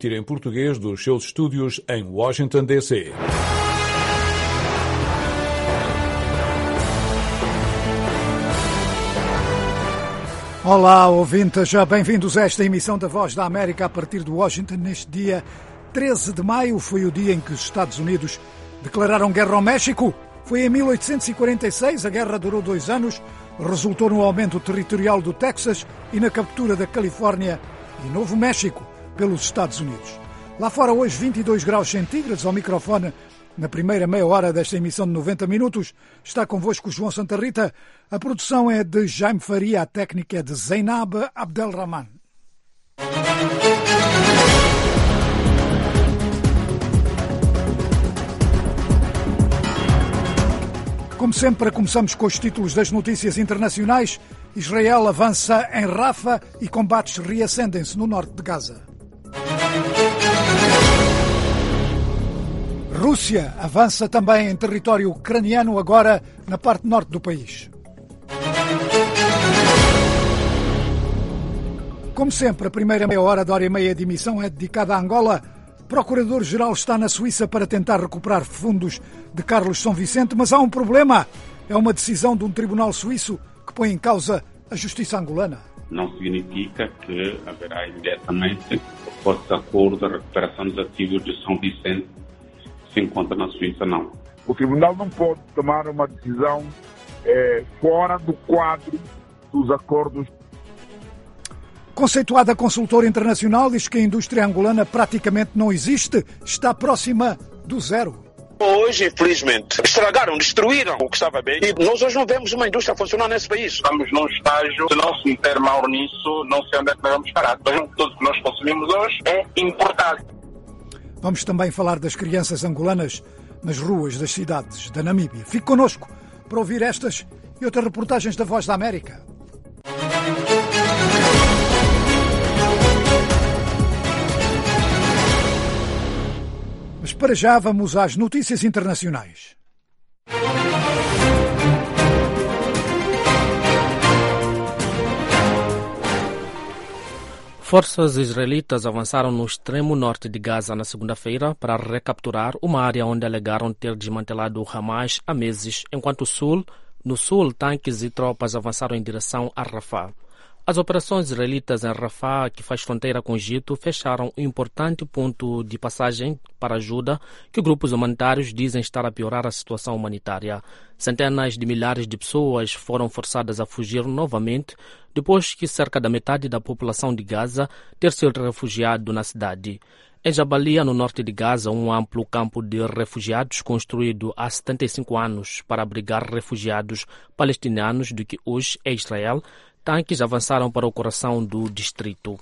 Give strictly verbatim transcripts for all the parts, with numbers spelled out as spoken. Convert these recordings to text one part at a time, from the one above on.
tira em português dos seus estúdios em Washington, D C Olá, ouvintes, já bem-vindos a esta emissão da Voz da América a partir de Washington. Neste dia treze de maio foi o dia em que os Estados Unidos declararam guerra ao México. Foi em mil oitocentos e quarenta e seis, a guerra durou dois anos, resultou no aumento territorial do Texas e na captura da Califórnia e Novo México pelos Estados Unidos. Lá fora hoje vinte e dois graus centígrados. Ao microfone, na primeira meia hora desta emissão de noventa minutos, está convosco João Santa Rita. A produção é de Jaime Faria, a técnica é de Zainab Abdelrahman. Como sempre, começamos com os títulos das notícias internacionais. Israel avança em Rafah e combates reacendem-se no norte de Gaza. Rússia avança também em território ucraniano, agora na parte norte do país. Como sempre, a primeira meia hora da hora e meia de emissão é dedicada a Angola. O Procurador-Geral está na Suíça para tentar recuperar fundos de Carlos São Vicente, mas há um problema. É uma decisão de um tribunal suíço que põe em causa a justiça angolana. Não significa que haverá imediatamente o acordo da recuperação dos ativos de São Vicente que se encontra na Suíça, não. O tribunal não pode tomar uma decisão é, fora do quadro dos acordos. Conceituada consultora internacional, diz que a indústria angolana praticamente não existe, está próxima do zero. Hoje, infelizmente, estragaram, destruíram o que estava bem e nós hoje não vemos uma indústria funcionar nesse país. Estamos num estágio, se não se meter mal nisso, não sei onde é que nós vamos parar. Tudo que nós consumimos hoje é importado. Vamos também falar das crianças angolanas nas ruas das cidades da Namíbia. Fique connosco para ouvir estas e outras reportagens da Voz da América. Mas para já vamos às notícias internacionais. Forças israelitas avançaram no extremo norte de Gaza na segunda-feira para recapturar uma área onde alegaram ter desmantelado o Hamas há meses, enquanto sul, no sul tanques e tropas avançaram em direção a Rafah. As operações israelitas em Rafah, que faz fronteira com o Egito, fecharam um importante ponto de passagem para ajuda que grupos humanitários dizem estar a piorar a situação humanitária. Centenas de milhares de pessoas foram forçadas a fugir novamente depois que cerca da metade da população de Gaza ter se refugiado na cidade. Em Jabalia, no norte de Gaza, um amplo campo de refugiados construído há setenta e cinco anos para abrigar refugiados palestinianos do que hoje é Israel, tanques avançaram para o coração do distrito.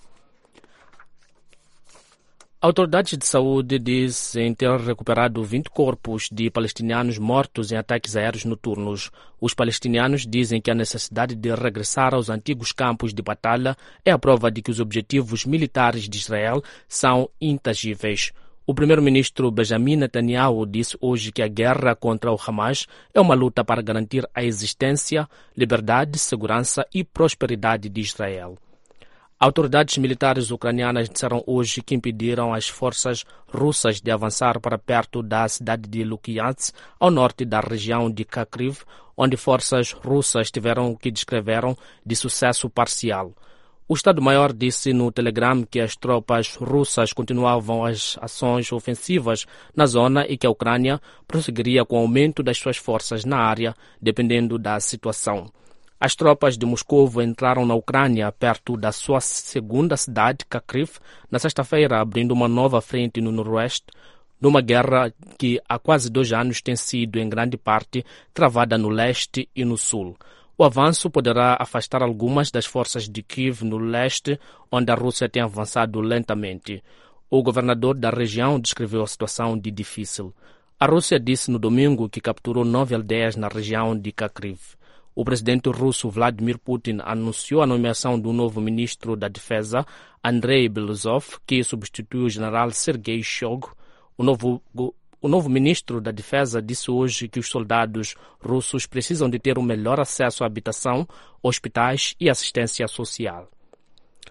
Autoridades de saúde dizem ter recuperado vinte corpos de palestinianos mortos em ataques aéreos noturnos. Os palestinianos dizem que a necessidade de regressar aos antigos campos de batalha é a prova de que os objetivos militares de Israel são intangíveis. O primeiro-ministro Benjamin Netanyahu disse hoje que a guerra contra o Hamas é uma luta para garantir a existência, liberdade, segurança e prosperidade de Israel. Autoridades militares ucranianas disseram hoje que impediram as forças russas de avançar para perto da cidade de Lukiansk, ao norte da região de Kharkiv, onde forças russas tiveram o que descreveram de sucesso parcial. O Estado-Maior disse no Telegram que as tropas russas continuavam as ações ofensivas na zona e que a Ucrânia prosseguiria com o aumento das suas forças na área, dependendo da situação. As tropas de Moscou entraram na Ucrânia perto da sua segunda cidade, Kharkiv, na sexta-feira, abrindo uma nova frente no noroeste, numa guerra que há quase dois anos tem sido, em grande parte, travada no leste e no sul. O avanço poderá afastar algumas das forças de Kiev no leste, onde a Rússia tem avançado lentamente. O governador da região descreveu a situação de difícil. A Rússia disse no domingo que capturou nove aldeias na região de Kharkiv. O presidente russo Vladimir Putin anunciou a nomeação do novo ministro da Defesa, Andrei Belozov, que substitui o general Sergei Shoigu. O novo O novo ministro da Defesa disse hoje que os soldados russos precisam de ter um melhor acesso à habitação, hospitais e assistência social. O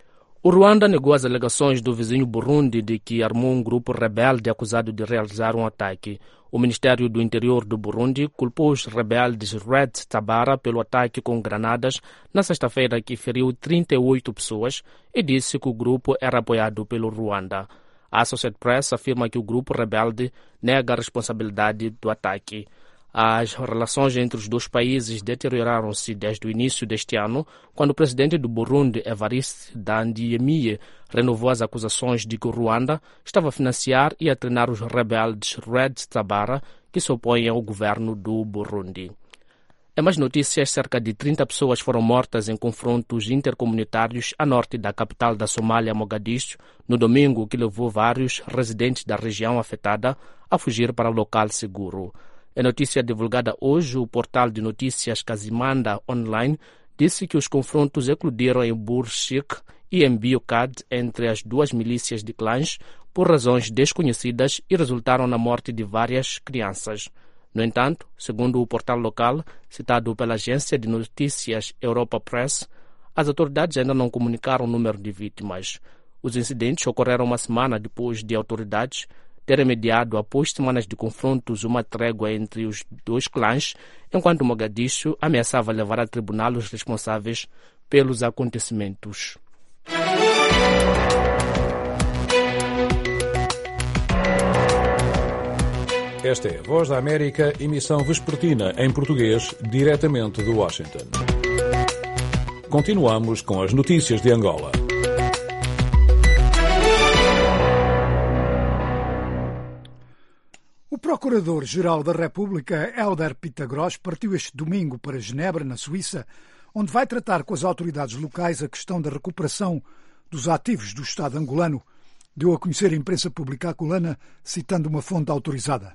O Ruanda negou as alegações do vizinho Burundi de que armou um grupo rebelde acusado de realizar um ataque. O Ministério do Interior do Burundi culpou os rebeldes Red Tabara pelo ataque com granadas na sexta-feira que feriu trinta e oito pessoas e disse que o grupo era apoiado pelo Ruanda. A Associated Press afirma que o grupo rebelde nega a responsabilidade do ataque. As relações entre os dois países deterioraram-se desde o início deste ano, quando o presidente do Burundi, Evariste Ndayishimiye, renovou as acusações de que o Ruanda estava a financiar e a treinar os rebeldes Red Tabara, que se opõem ao governo do Burundi. Em mais notícias, cerca de trinta pessoas foram mortas em confrontos intercomunitários a norte da capital da Somália, Mogadishu, no domingo, que levou vários residentes da região afetada a fugir para local seguro. Em notícia divulgada hoje, o portal de notícias Kazimanda Online disse que os confrontos eclodiram em Burshik e em Biokad entre as duas milícias de clãs por razões desconhecidas e resultaram na morte de várias crianças. No entanto, segundo o portal local, citado pela agência de notícias Europa Press, as autoridades ainda não comunicaram o número de vítimas. Os incidentes ocorreram uma semana depois de autoridades terem mediado, após semanas de confrontos, uma trégua entre os dois clãs, enquanto Mogadishu ameaçava levar a tribunal os responsáveis pelos acontecimentos. Esta é a Voz da América, emissão vespertina em português, diretamente de Washington. Continuamos com as notícias de Angola. O Procurador-Geral da República, Hélder Pitagros, partiu este domingo para Genebra, na Suíça, onde vai tratar com as autoridades locais a questão da recuperação dos ativos do Estado angolano, deu a conhecer a imprensa pública angolana, citando uma fonte autorizada.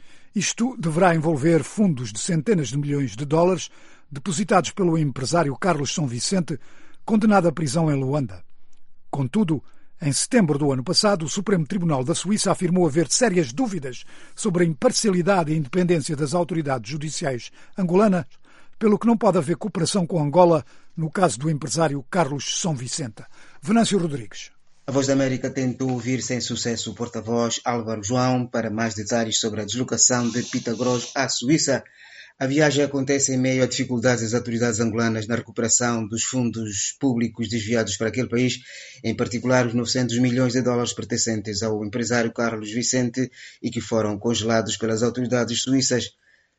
Isto deverá envolver fundos de centenas de milhões de dólares depositados pelo empresário Carlos São Vicente, condenado à prisão em Luanda. Contudo, em setembro do ano passado, o Supremo Tribunal da Suíça afirmou haver sérias dúvidas sobre a imparcialidade e independência das autoridades judiciais angolanas, pelo que não pode haver cooperação com Angola no caso do empresário Carlos São Vicente. Venâncio Rodrigues. A Voz da América tentou ouvir sem sucesso o porta-voz Álvaro João para mais detalhes sobre a deslocação de Pitagros à Suíça. A viagem acontece em meio a dificuldades das autoridades angolanas na recuperação dos fundos públicos desviados para aquele país, em particular os novecentos milhões de dólares pertencentes ao empresário Carlos Vicente e que foram congelados pelas autoridades suíças.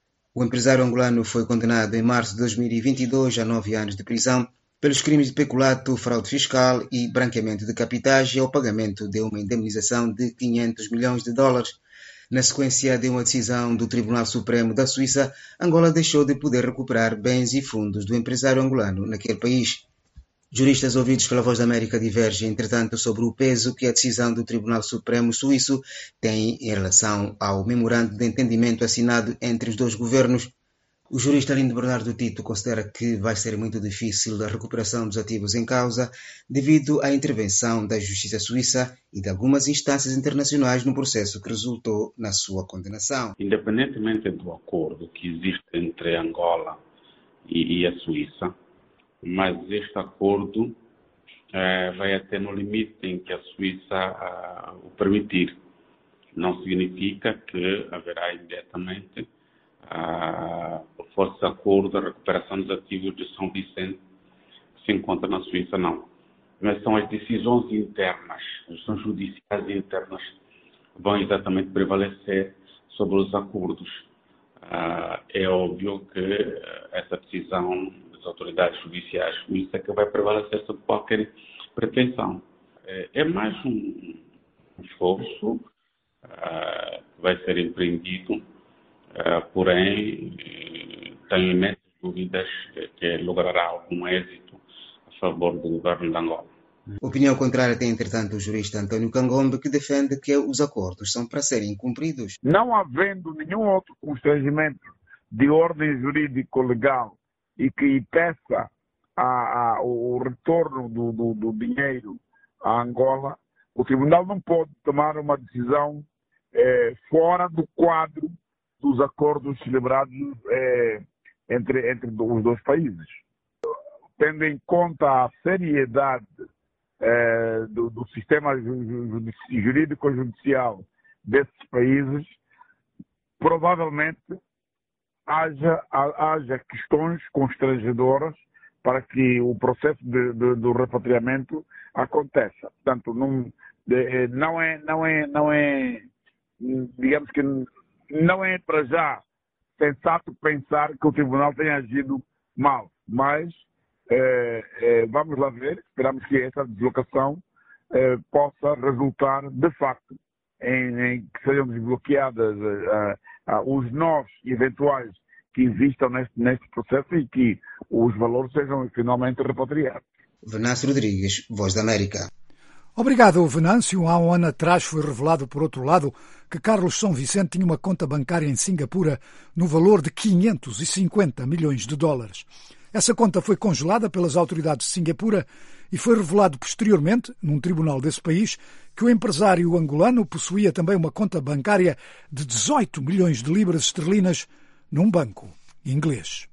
O empresário angolano foi condenado em março de dois mil e vinte e dois a nove anos de prisão pelos crimes de peculato, fraude fiscal e branqueamento de capitais e ao pagamento de uma indemnização de quinhentos milhões de dólares. Na sequência de uma decisão do Tribunal Supremo da Suíça, Angola deixou de poder recuperar bens e fundos do empresário angolano naquele país. Juristas ouvidos pela Voz da América divergem, entretanto, sobre o peso que a decisão do Tribunal Supremo Suíço tem em relação ao memorando de entendimento assinado entre os dois governos. O jurista Lindo Bernardo Tito considera que vai ser muito difícil a recuperação dos ativos em causa devido à intervenção da Justiça Suíça e de algumas instâncias internacionais no processo que resultou na sua condenação. Independentemente do acordo que existe entre Angola e, e a Suíça, mas este acordo eh, vai até no limite em que a Suíça ah, o permitir. Não significa que haverá imediatamente a força de acordo da recuperação dos ativos de São Vicente que se encontra na Suíça, não. Mas são as decisões internas, as decisões judiciais internas vão exatamente prevalecer sobre os acordos. Uh, é óbvio que essa decisão das autoridades judiciais suíças que vai prevalecer sobre qualquer pretensão. É, é mais um, um esforço uh, que vai ser empreendido. Uh, porém, tenho imensas dúvidas de que logrará algum êxito a favor do governo de Angola. Opinião contrária tem, entretanto, o jurista António Cangombe, que defende que os acordos são para serem cumpridos. Não havendo nenhum outro constrangimento de ordem jurídico-legal e que impeça a, a, o retorno do, do, do dinheiro a Angola, o tribunal não pode tomar uma decisão eh, fora do quadro dos acordos celebrados eh, entre, entre os dois países. Tendo em conta a seriedade eh, do, do sistema jurídico-judicial desses países, provavelmente haja, haja questões constrangedoras para que o processo de, de, do repatriamento aconteça. Portanto, não, de, não, é, não, é, não é, digamos que não é para já sensato pensar que o tribunal tenha agido mal, mas eh, eh, vamos lá ver, esperamos que essa deslocação eh, possa resultar de facto em, em que sejam desbloqueadas eh, eh, os nós eventuais que existam neste, neste processo e que os valores sejam finalmente repatriados. Venâncio Rodrigues, Voz da América. Obrigado, Venâncio. Há um ano atrás foi revelado, por outro lado, que Carlos São Vicente tinha uma conta bancária em Singapura no valor de quinhentos e cinquenta milhões de dólares. Essa conta foi congelada pelas autoridades de Singapura e foi revelado posteriormente, num tribunal desse país, que o empresário angolano possuía também uma conta bancária de dezoito milhões de libras esterlinas num banco inglês.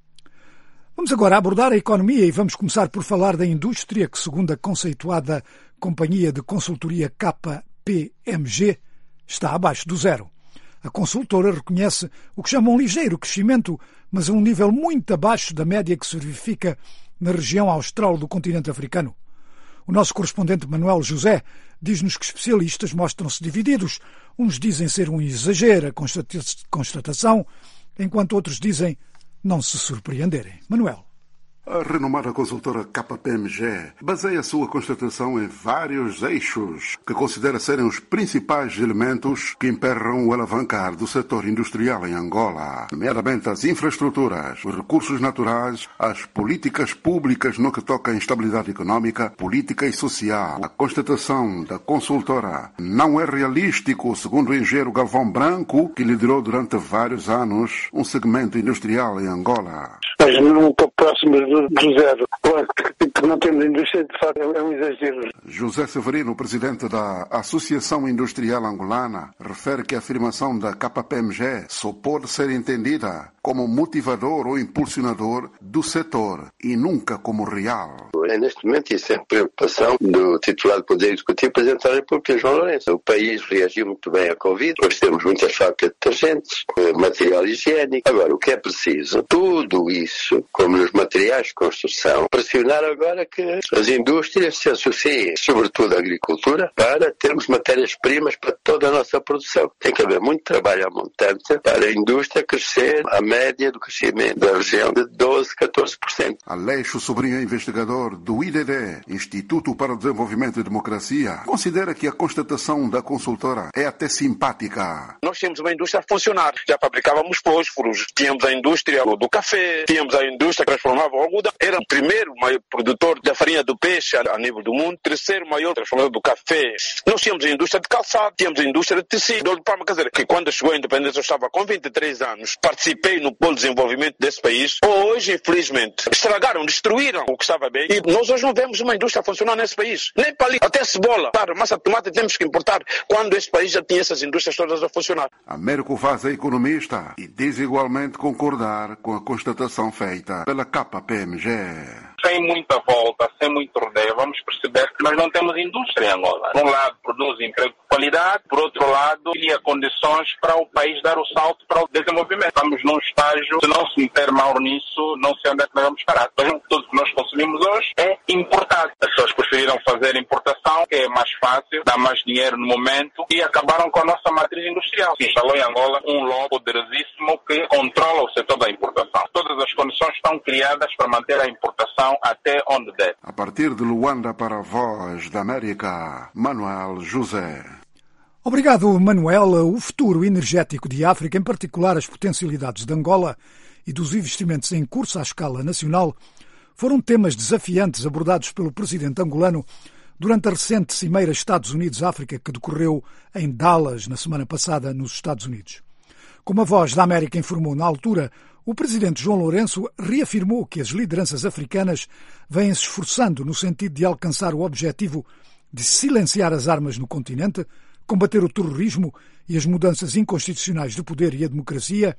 Vamos agora abordar a economia e vamos começar por falar da indústria que, segundo a conceituada companhia de consultoria K P M G, está abaixo do zero. A consultora reconhece o que chama um ligeiro crescimento, mas a um nível muito abaixo da média que se verifica na região austral do continente africano. O nosso correspondente Manuel José diz-nos que especialistas mostram-se divididos. Uns dizem ser um exagero a constatação, enquanto outros dizem não se surpreenderem. Manuel. A renomada consultora K P M G baseia sua constatação em vários eixos que considera serem os principais elementos que emperram o alavancar do setor industrial em Angola, nomeadamente as infraestruturas, os recursos naturais, as políticas públicas no que toca à instabilidade econômica, política e social. A constatação da consultora não é realístico, segundo o engenheiro Galvão Branco, que liderou durante vários anos um segmento industrial em Angola. Mas nunca próximo do zero. Claro que não temos indústria, de facto, é um exagero. José Severino, presidente da Associação Industrial Angolana, refere que a afirmação da K P M G só pode ser entendida como motivador ou impulsionador do setor e nunca como real. É, neste momento, isso é a preocupação do titular do Poder Executivo, Presidente da República, João Lourenço. O país reagiu muito bem à Covid, nós temos muitas fábricas de detergentes, material higiênico. Agora, o que é preciso? Tudo isso, como nos materiais de construção, pressionar agora que as indústrias se associem, sobretudo a agricultura, para termos matérias-primas para toda a nossa produção. Tem que haver muito trabalho a montante para a indústria crescer a média do crescimento da região de doze a catorze por cento. Aleixo Sobrinho, investigador do I D D, Instituto para o Desenvolvimento e Democracia, considera que a constatação da consultora é até simpática. Nós tínhamos uma indústria a funcionar, já fabricávamos fósforos, tínhamos a indústria do café, tínhamos a indústria que transformava o algodão, era o primeiro maior produtor da farinha do peixe a nível do mundo, terceiro maior transformador do café. Nós tínhamos a indústria de calçado, tínhamos a indústria de tecido, de palma, quer dizer, que quando chegou a independência eu estava com vinte e três anos, participei no polo de desenvolvimento desse país. Hoje, infelizmente, estragaram, destruíram o que estava bem e nós hoje não vemos uma indústria a funcionar nesse país. Nem palito, até cebola, claro, massa de tomate temos que importar quando esse país já tinha essas indústrias todas a funcionar. Américo Vaz é economista e diz igualmente concordar com a constatação feita pela K P M G. Sem muita volta, sem muito rodeio, vamos perceber que nós não temos indústria em Angola. Por um lado, produz emprego de qualidade, por outro lado, cria condições para o país dar o salto para o desenvolvimento. Estamos num estágio, se não se meter mal nisso, não sei onde é que nós vamos parar. Mas tudo que nós consumimos hoje é importado. As pessoas preferiram fazer importação, que é mais fácil, dá mais dinheiro no momento, e acabaram com a nossa matriz industrial. Se instalou em Angola um lobby poderosíssimo que controla o setor da importação. Todas as condições estão criadas para manter a importação até onde deve. A partir de Luanda para a Voz da América, Manuel José. Obrigado, Manuel. O futuro energético de África, em particular as potencialidades de Angola e dos investimentos em curso à escala nacional, foram temas desafiantes abordados pelo presidente angolano durante a recente Cimeira Estados Unidos-África que decorreu em Dallas na semana passada nos Estados Unidos. Como a Voz da América informou na altura, o presidente João Lourenço reafirmou que as lideranças africanas vêm se esforçando no sentido de alcançar o objetivo de silenciar as armas no continente, combater o terrorismo e as mudanças inconstitucionais de poder e a democracia,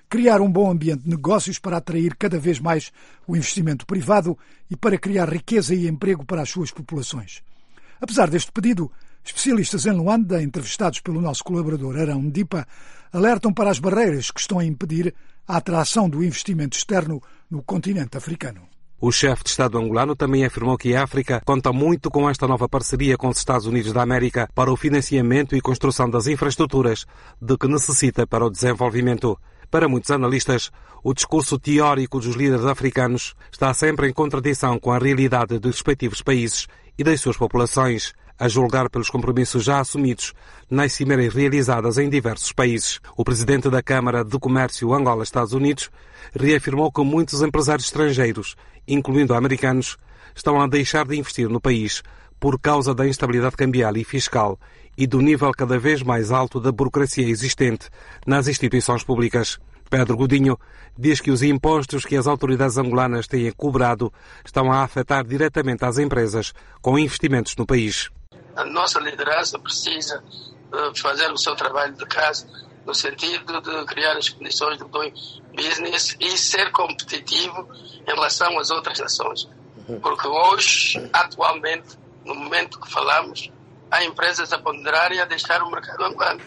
criar um bom ambiente de negócios para atrair cada vez mais o investimento privado e para criar riqueza e emprego para as suas populações. Apesar deste pedido, especialistas em Luanda, entrevistados pelo nosso colaborador Arão Ndipa, alertam para as barreiras que estão a impedir a atração do investimento externo no continente africano. O chefe de Estado angolano também afirmou que a África conta muito com esta nova parceria com os Estados Unidos da América para o financiamento e construção das infraestruturas de que necessita para o desenvolvimento. Para muitos analistas, o discurso teórico dos líderes africanos está sempre em contradição com a realidade dos respectivos países e das suas populações, a julgar pelos compromissos já assumidos nas cimeiras realizadas em diversos países. O presidente da Câmara de Comércio Angola-Estados Unidos reafirmou que muitos empresários estrangeiros, incluindo americanos, estão a deixar de investir no país por causa da instabilidade cambial e fiscal e do nível cada vez mais alto da burocracia existente nas instituições públicas. Pedro Godinho diz que os impostos que as autoridades angolanas têm cobrado estão a afetar diretamente as empresas com investimentos no país. A nossa liderança precisa fazer o seu trabalho de casa no sentido de criar as condições de doing business e ser competitivo em relação às outras nações. Porque hoje, atualmente, no momento que falamos, há empresas a ponderar e a deixar o mercado angolano,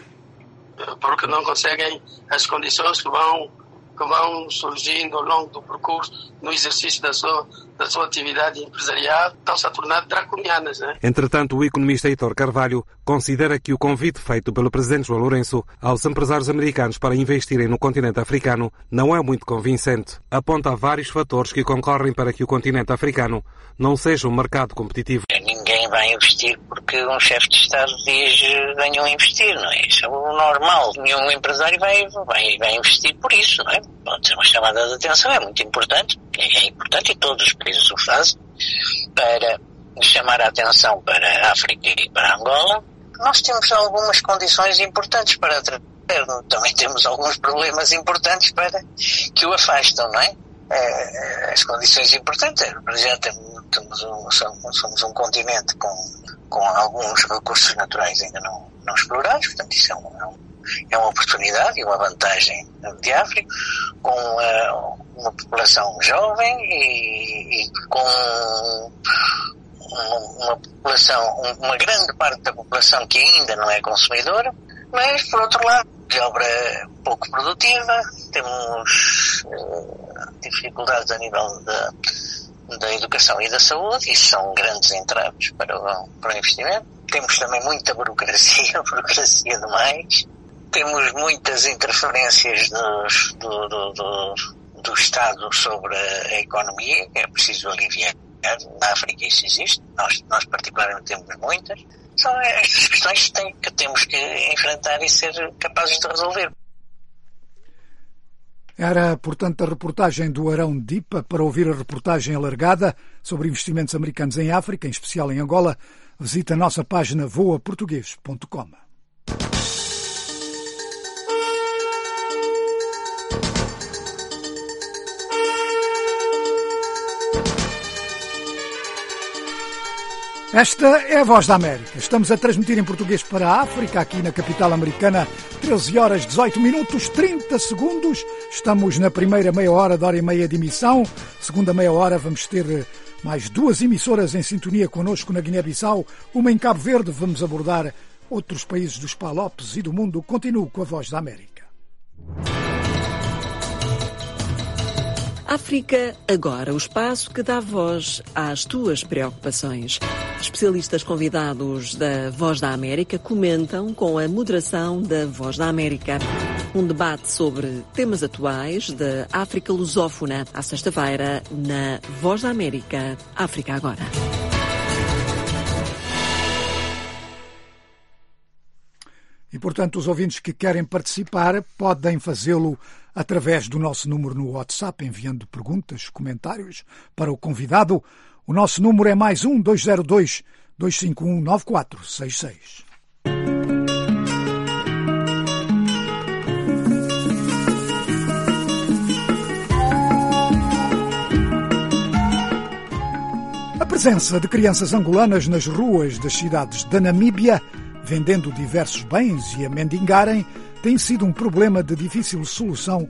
porque não conseguem as condições que vão, que vão surgindo ao longo do percurso no exercício da sua, da sua atividade empresarial, estão-se a tornar draconianas. Né? Entretanto, o economista Heitor Carvalho considera que o convite feito pelo presidente João Lourenço aos empresários americanos para investirem no continente africano não é muito convincente. Aponta vários fatores que concorrem para que o continente africano não seja um mercado competitivo. Ninguém vai investir porque um chefe de Estado diz venham investir, não é? Isso é o normal. Nenhum empresário vai, vai, vai investir por isso, não é? Pode ser uma chamada de atenção, é muito importante, é importante e todos os países o fazem, para chamar a atenção para a África e para a Angola. Nós temos algumas condições importantes para atrair, também temos alguns problemas importantes para que o afastam, não é? As condições importantes, já temos um, somos um continente com, com alguns recursos naturais ainda não, não explorados, portanto isso é, um, é uma oportunidade e uma vantagem de África, com uh, uma população jovem e, e com uma, uma população, uma grande parte da população que ainda não é consumidora, mas por outro lado de obra pouco produtiva, temos uh, dificuldades a nível da, da educação e da saúde, e são grandes entraves para o, para o investimento. Temos também muita burocracia, burocracia demais. Temos muitas interferências dos, do, do, do, do Estado sobre a economia, que é preciso aliviar. Na África isso existe, nós, nós particularmente temos muitas. São estas questões que, tem, que temos que enfrentar e ser capazes de resolver. Era, portanto, a reportagem do Arão Ndipa. Para ouvir a reportagem alargada sobre investimentos americanos em África, em especial em Angola, visite a nossa página voa português ponto com. Esta é a Voz da América. Estamos a transmitir em português para a África, aqui na capital americana, treze horas, dezoito minutos, trinta segundos. Estamos na primeira meia hora da hora e meia de emissão. Segunda meia hora vamos ter mais duas emissoras em sintonia connosco na Guiné-Bissau, uma em Cabo Verde. Vamos abordar outros países dos Palopes e do mundo. Continuo com a Voz da América. África Agora, o espaço que dá voz às tuas preocupações. Especialistas convidados da Voz da América comentam com a moderação da Voz da América. Um debate sobre temas atuais da África lusófona, à sexta-feira, na Voz da América, África Agora. E, portanto, os ouvintes que querem participar podem fazê-lo através do nosso número no WhatsApp, enviando perguntas, comentários para o convidado. O nosso número é mais um dois zero dois, dois cinco um, nove quatro seis seis. A presença de crianças angolanas nas ruas das cidades da Namíbia, vendendo diversos bens e a mendigarem, tem sido um problema de difícil solução,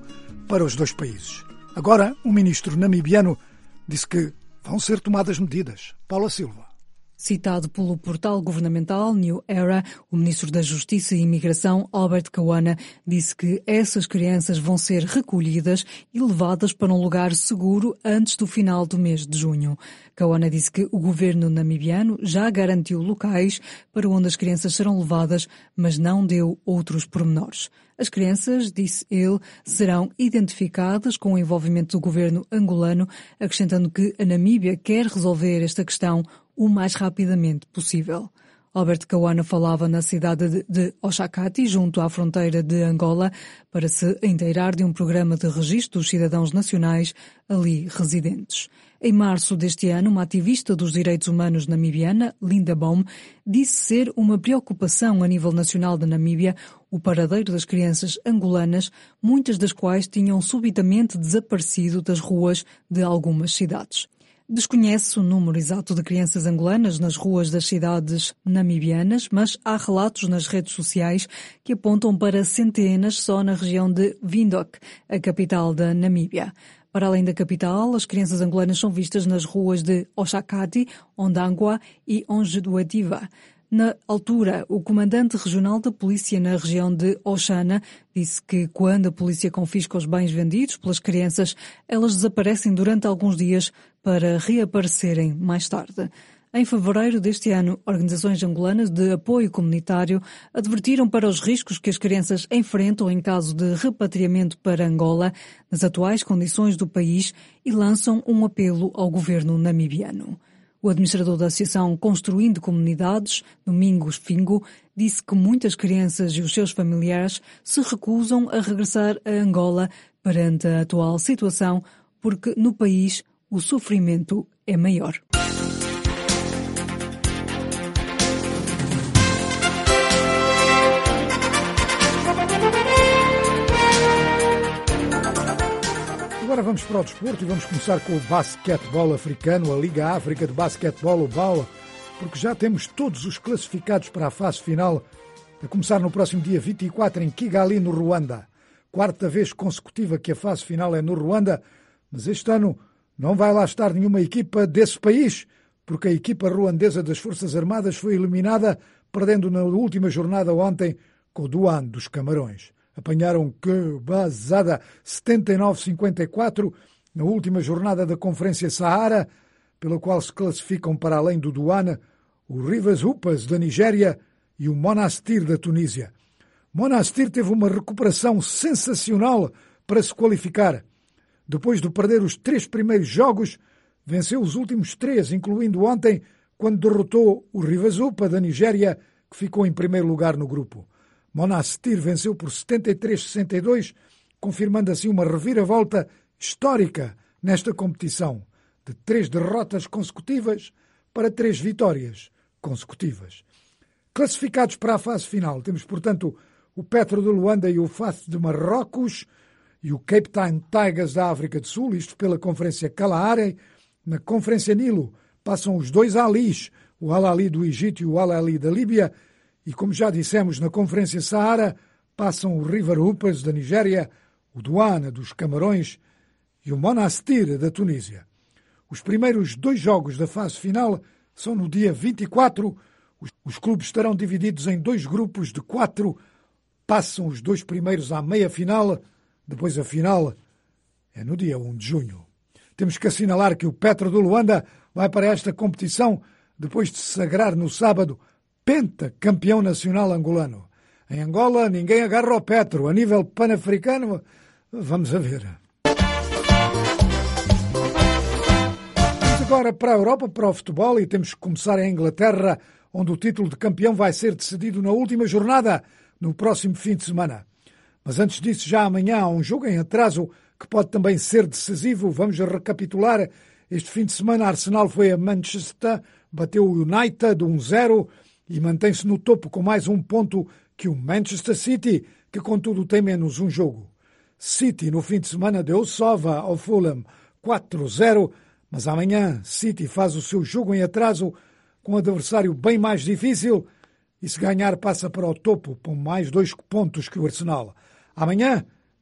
para os dois países. Agora, um ministro namibiano disse que vão ser tomadas medidas. Paula Silva. Citado pelo portal governamental New Era, o ministro da Justiça e Imigração, Albert Kawana, disse que essas crianças vão ser recolhidas e levadas para um lugar seguro antes do final do mês de junho. Kawana disse que o governo namibiano já garantiu locais para onde as crianças serão levadas, mas não deu outros pormenores. As crianças, disse ele, serão identificadas com o envolvimento do governo angolano, acrescentando que a Namíbia quer resolver esta questão o mais rapidamente possível. Albert Kawana falava na cidade de, de Oxacati, junto à fronteira de Angola, para se inteirar de um programa de registro dos cidadãos nacionais ali residentes. Em março deste ano, uma ativista dos direitos humanos namibiana, Linda Baum, disse ser uma preocupação a nível nacional da Namíbia o paradeiro das crianças angolanas, muitas das quais tinham subitamente desaparecido das ruas de algumas cidades. Desconhece o número exato de crianças angolanas nas ruas das cidades namibianas, mas há relatos nas redes sociais que apontam para centenas só na região de Windhoek, a capital da Namíbia. Para além da capital, as crianças angolanas são vistas nas ruas de Oxacati, Ondangwa e Ongeduativa. Na altura, o comandante regional da polícia na região de Oxana disse que quando a polícia confisca os bens vendidos pelas crianças, elas desaparecem durante alguns dias para reaparecerem mais tarde. Em fevereiro deste ano, organizações angolanas de apoio comunitário advertiram para os riscos que as crianças enfrentam em caso de repatriamento para Angola, nas atuais condições do país, e lançam um apelo ao governo namibiano. O administrador da Associação Construindo Comunidades, Domingos Fingo, disse que muitas crianças e os seus familiares se recusam a regressar a Angola perante a atual situação, porque no país o sofrimento é maior. Agora vamos para o desporto e vamos começar com o basquetebol africano, a Liga África de Basquetebol, o B A U, porque já temos todos os classificados para a fase final, a começar no próximo dia vinte e quatro em Kigali, no Ruanda. Quarta vez consecutiva que a fase final é no Ruanda, mas este ano não vai lá estar nenhuma equipa desse país, porque a equipa ruandesa das Forças Armadas foi eliminada, perdendo na última jornada ontem com o Douane dos Camarões. Apanharam que basada setenta e nove a cinquenta e quatro na última jornada da Conferência Sahara, pela qual se classificam para além do Douane o Rivas Upas da Nigéria e o Monastir da Tunísia. Monastir teve uma recuperação sensacional para se qualificar. Depois de perder os três primeiros jogos, venceu os últimos três, incluindo ontem, quando derrotou o Rivas Upa da Nigéria, que ficou em primeiro lugar no grupo. Monastir venceu por setenta e três a sessenta e dois, confirmando assim uma reviravolta histórica nesta competição, de três derrotas consecutivas para três vitórias consecutivas. Classificados para a fase final, temos, portanto, o Petro de Luanda e o F A T de Marrocos e o Cape Town Tigers da África do Sul, isto pela Conferência Kalahari. Na Conferência Nilo passam os dois Alis, o Al-Ali do Egito e o Al-Ali da Líbia. E, como já dissemos, na Conferência Sahara passam o River Upas da Nigéria, o Douane dos Camarões e o Monastir da Tunísia. Os primeiros dois jogos da fase final são no dia vinte e quatro. Os, os clubes estarão divididos em dois grupos de quatro. Passam os dois primeiros à meia-final. Depois a final é no dia um de junho. Temos que assinalar que o Petro de Luanda vai para esta competição depois de se sagrar no sábado penta campeão nacional angolano. Em Angola ninguém agarra o Petro. A nível pan-africano, vamos a ver. Vamos agora para a Europa, para o futebol, e temos que começar em Inglaterra, onde o título de campeão vai ser decidido na última jornada, no próximo fim de semana. Mas antes disso, já amanhã há um jogo em atraso que pode também ser decisivo. Vamos recapitular. Este fim de semana Arsenal foi a Manchester, bateu o United um zero e mantém-se no topo com mais um ponto que o Manchester City, que contudo tem menos um jogo. City no fim de semana deu sova ao Fulham quatro zero, mas amanhã City faz o seu jogo em atraso com um adversário bem mais difícil e se ganhar passa para o topo com mais dois pontos que o Arsenal. Amanhã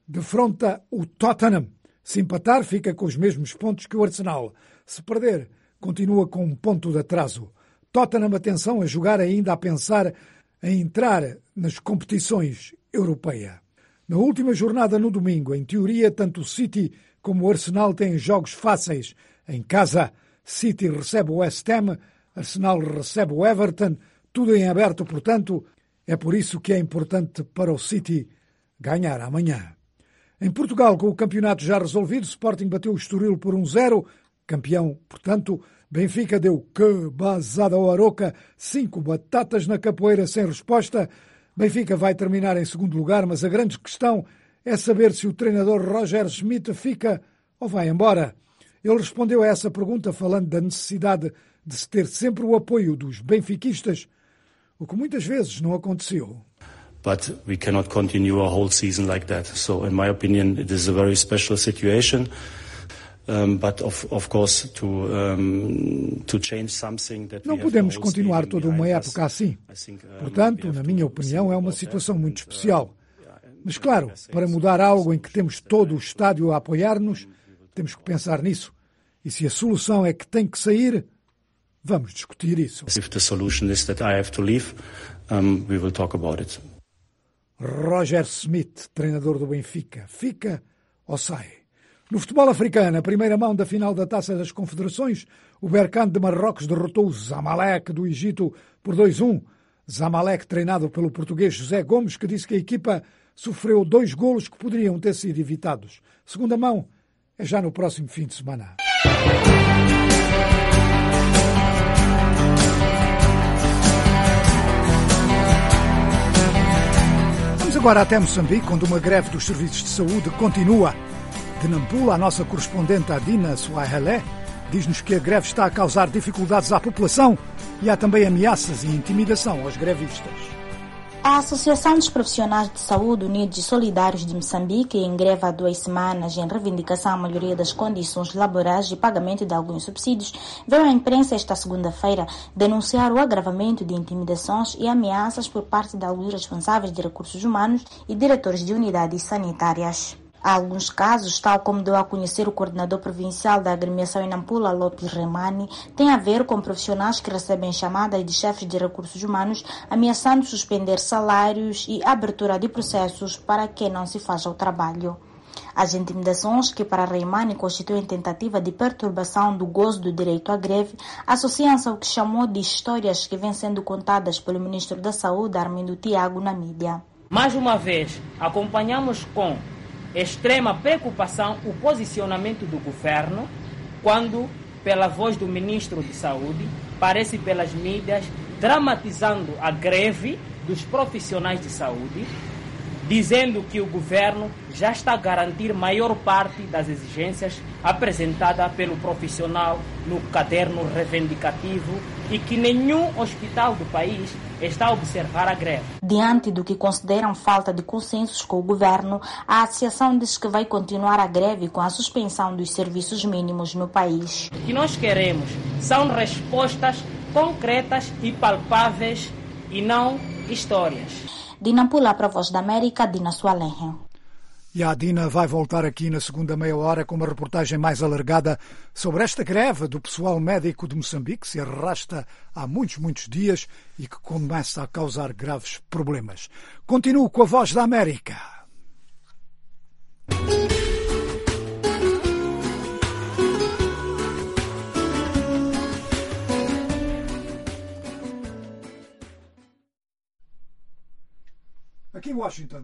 defronta o Tottenham. Se empatar, fica com os mesmos pontos que o Arsenal. Se perder, continua com um ponto de atraso. Tottenham, atenção, a jogar ainda a pensar em entrar nas competições europeias. Na última jornada no domingo, em teoria, tanto o City como o Arsenal têm jogos fáceis. Em casa, City recebe o West Ham, Arsenal recebe o Everton, tudo em aberto, portanto, é por isso que é importante para o City ganhar amanhã. Em Portugal, com o campeonato já resolvido, Sporting bateu o Estoril por um zero, campeão, portanto, Benfica deu que basada ao Aroca, cinco batatas na capoeira sem resposta. Benfica vai terminar em segundo lugar, mas a grande questão é saber se o treinador Roger Schmidt fica ou vai embora. Ele respondeu a essa pergunta falando da necessidade de se ter sempre o apoio dos benfiquistas, o que muitas vezes não aconteceu. But we cannot continue a whole season like that. So, in my opinion, it is a very special situation. Um, but of, of course, to um, to change something that não podemos continuar toda uma época assim. Portanto, na minha opinião, é uma situação muito especial. Mas, claro, para mudar algo em que temos todo o estádio a apoiar-nos, temos que pensar nisso. E se a solução é que tem que sair, vamos discutir isso. If the solution is that I have to leave, um, we will talk about it. Roger Schmidt, treinador do Benfica, fica ou sai? No futebol africano, a primeira mão da final da Taça das Confederações, o Berkane de Marrocos derrotou o Zamalek do Egito por dois a um. Zamalek, treinado pelo português José Gomes, que disse que a equipa sofreu dois golos que poderiam ter sido evitados. Segunda mão é já no próximo fim de semana. Vamos agora até Moçambique, onde uma greve dos serviços de saúde continua. De Nampula, a nossa correspondente Adina Swahele diz-nos que a greve está a causar dificuldades à população e há também ameaças e intimidação aos grevistas. A Associação dos Profissionais de Saúde Unidos e Solidários de Moçambique, em greve há duas semanas em reivindicação à melhoria das condições laborais e pagamento de alguns subsídios, veio à imprensa esta segunda-feira denunciar o agravamento de intimidações e ameaças por parte de alguns responsáveis de recursos humanos e diretores de unidades sanitárias. Há alguns casos, tal como deu a conhecer o coordenador provincial da agremiação em Nampula, Lopes Remani, tem a ver com profissionais que recebem chamadas de chefes de recursos humanos ameaçando suspender salários e abertura de processos para que não se faça o trabalho. As intimidações, que para Remani constituem tentativa de perturbação do gozo do direito à greve, associam-se ao que chamou de histórias que vêm sendo contadas pelo ministro da Saúde, Armindo Tiago, na mídia. Mais uma vez, acompanhamos com extrema preocupação o posicionamento do governo quando, pela voz do ministro de Saúde, parece pelas mídias dramatizando a greve dos profissionais de saúde, dizendo que o governo já está a garantir maior parte das exigências apresentadas pelo profissional no caderno reivindicativo e que nenhum hospital do país está a observar a greve. Diante do que consideram falta de consensos com o governo, a associação diz que vai continuar a greve com a suspensão dos serviços mínimos no país. O que nós queremos são respostas concretas e palpáveis e não histórias. De Nampula para a Voz da América, Dina Sualenhe. E a Dina vai voltar aqui na segunda meia hora com uma reportagem mais alargada sobre esta greve do pessoal médico de Moçambique, que se arrasta há muitos, muitos dias e que começa a causar graves problemas. Continuo com a Voz da América. Aqui em Washington.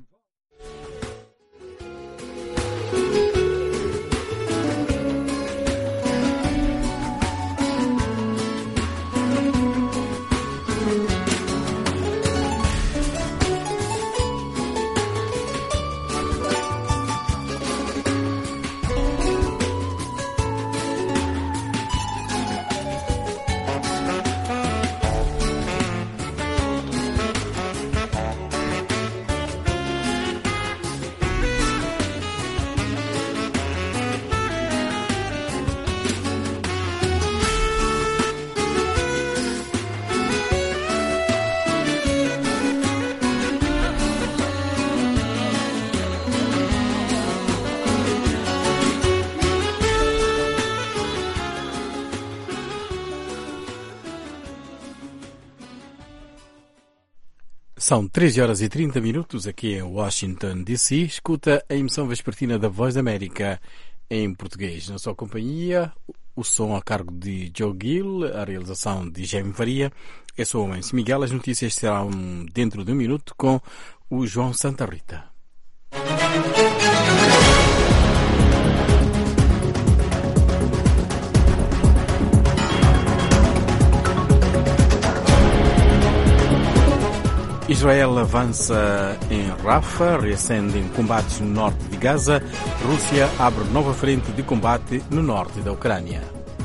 São treze horas e trinta minutos aqui em Washington, D C. Escuta a emissão vespertina da Voz da América em português. Na sua companhia, o som a cargo de Joe Gill, a realização de Jaime Faria. Eu sou o Mendes Miguel. As notícias serão dentro de um minuto com o João Santa Rita. Israel avança em Rafah, reacendem combates no norte de Gaza. Rússia abre nova frente de combate no norte da Ucrânia.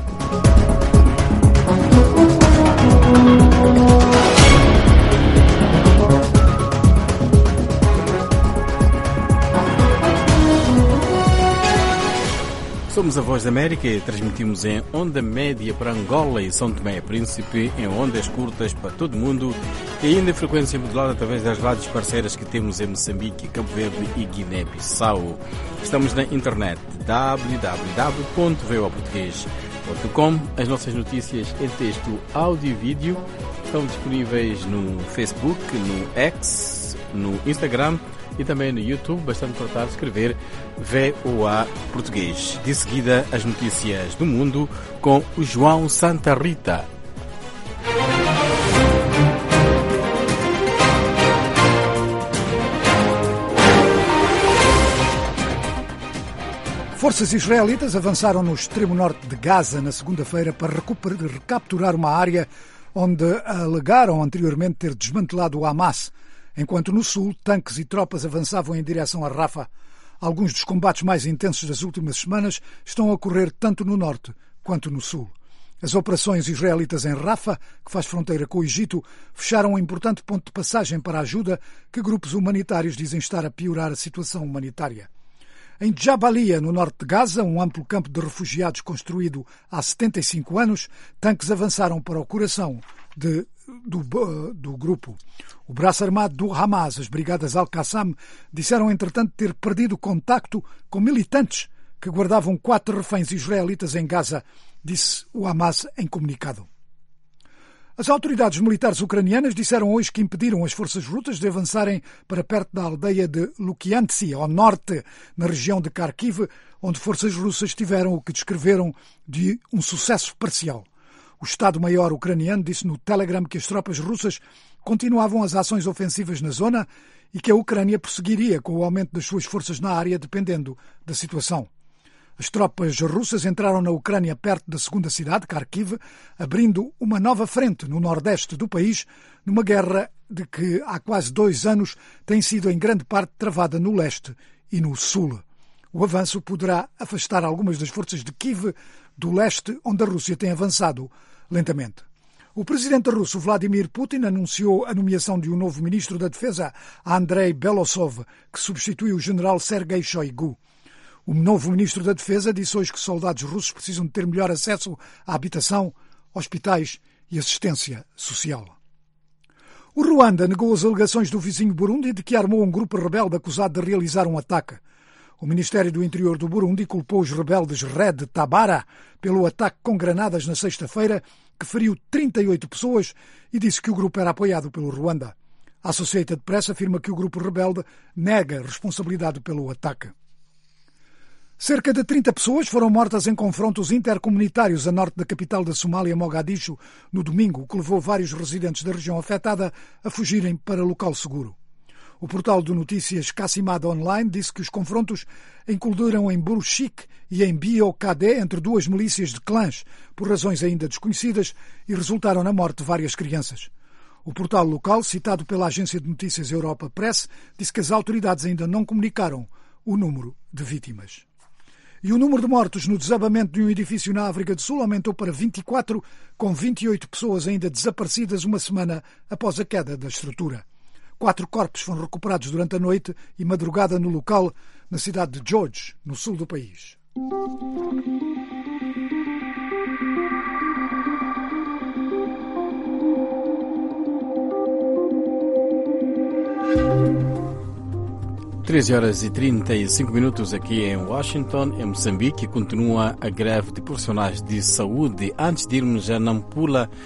Somos a Voz da América e transmitimos em onda média para Angola e São Tomé e Príncipe, em ondas curtas para todo o mundo e ainda em frequência modulada através das rádios parceiras que temos em Moçambique, Cabo Verde e Guiné-Bissau. Estamos na internet w w w ponto v o a português ponto com. As nossas notícias em texto, áudio e vídeo estão disponíveis no Facebook, no X, no Instagram e também no YouTube. Bastante tratar de escrever V O A Português. De seguida, as notícias do mundo com o João Santa Rita. Forças israelitas avançaram no extremo norte de Gaza na segunda-feira para recapturar uma área onde alegaram anteriormente ter desmantelado o Hamas, enquanto no sul tanques e tropas avançavam em direção a Rafah. Alguns dos combates mais intensos das últimas semanas estão a ocorrer tanto no norte quanto no sul. As operações israelitas em Rafah, que faz fronteira com o Egito, fecharam um importante ponto de passagem para a ajuda que grupos humanitários dizem estar a piorar a situação humanitária. Em Jabalia, no norte de Gaza, um amplo campo de refugiados construído há setenta e cinco anos, tanques avançaram para o coração de, do, do grupo. O braço armado do Hamas, as brigadas Al-Qassam, disseram, entretanto, ter perdido contacto com militantes que guardavam quatro reféns israelitas em Gaza, disse o Hamas em comunicado. As autoridades militares ucranianas disseram hoje que impediram as forças russas de avançarem para perto da aldeia de Lukiantsy, ao norte, na região de Kharkiv, onde forças russas tiveram o que descreveram de um sucesso parcial. O Estado-Maior ucraniano disse no Telegram que as tropas russas continuavam as ações ofensivas na zona e que a Ucrânia prosseguiria com o aumento das suas forças na área, dependendo da situação. As tropas russas entraram na Ucrânia perto da segunda cidade, Kharkiv, abrindo uma nova frente no nordeste do país, numa guerra de que há quase dois anos tem sido em grande parte travada no leste e no sul. O avanço poderá afastar algumas das forças de Kiev do leste, onde a Rússia tem avançado lentamente. O presidente russo Vladimir Putin anunciou a nomeação de um novo ministro da Defesa, Andrei Belosov, que substitui o general Sergei Shoigu. O novo ministro da Defesa disse hoje que soldados russos precisam de ter melhor acesso à habitação, hospitais e assistência social. O Ruanda negou as alegações do vizinho Burundi de que armou um grupo rebelde acusado de realizar um ataque. O Ministério do Interior do Burundi culpou os rebeldes Red Tabara pelo ataque com granadas na sexta-feira, que feriu trinta e oito pessoas, e disse que o grupo era apoiado pelo Ruanda. A Associated Press afirma que o grupo rebelde nega responsabilidade pelo ataque. Cerca de trinta pessoas foram mortas em confrontos intercomunitários a norte da capital da Somália, Mogadishu, no domingo, o que levou vários residentes da região afetada a fugirem para local seguro. O portal de notícias Cassimada Online disse que os confrontos incluíram em Burushik e em Biokade entre duas milícias de clãs, por razões ainda desconhecidas, e resultaram na morte de várias crianças. O portal local, citado pela agência de notícias Europa Press, disse que as autoridades ainda não comunicaram o número de vítimas. E o número de mortos no desabamento de um edifício na África do Sul aumentou para vinte e quatro, com vinte e oito pessoas ainda desaparecidas uma semana após a queda da estrutura. Quatro corpos foram recuperados durante a noite e madrugada no local, na cidade de George, no sul do país. treze horas e trinta e cinco minutos aqui em Washington, em Moçambique. Continua a greve de profissionais de saúde. Antes de irmos a Nampula,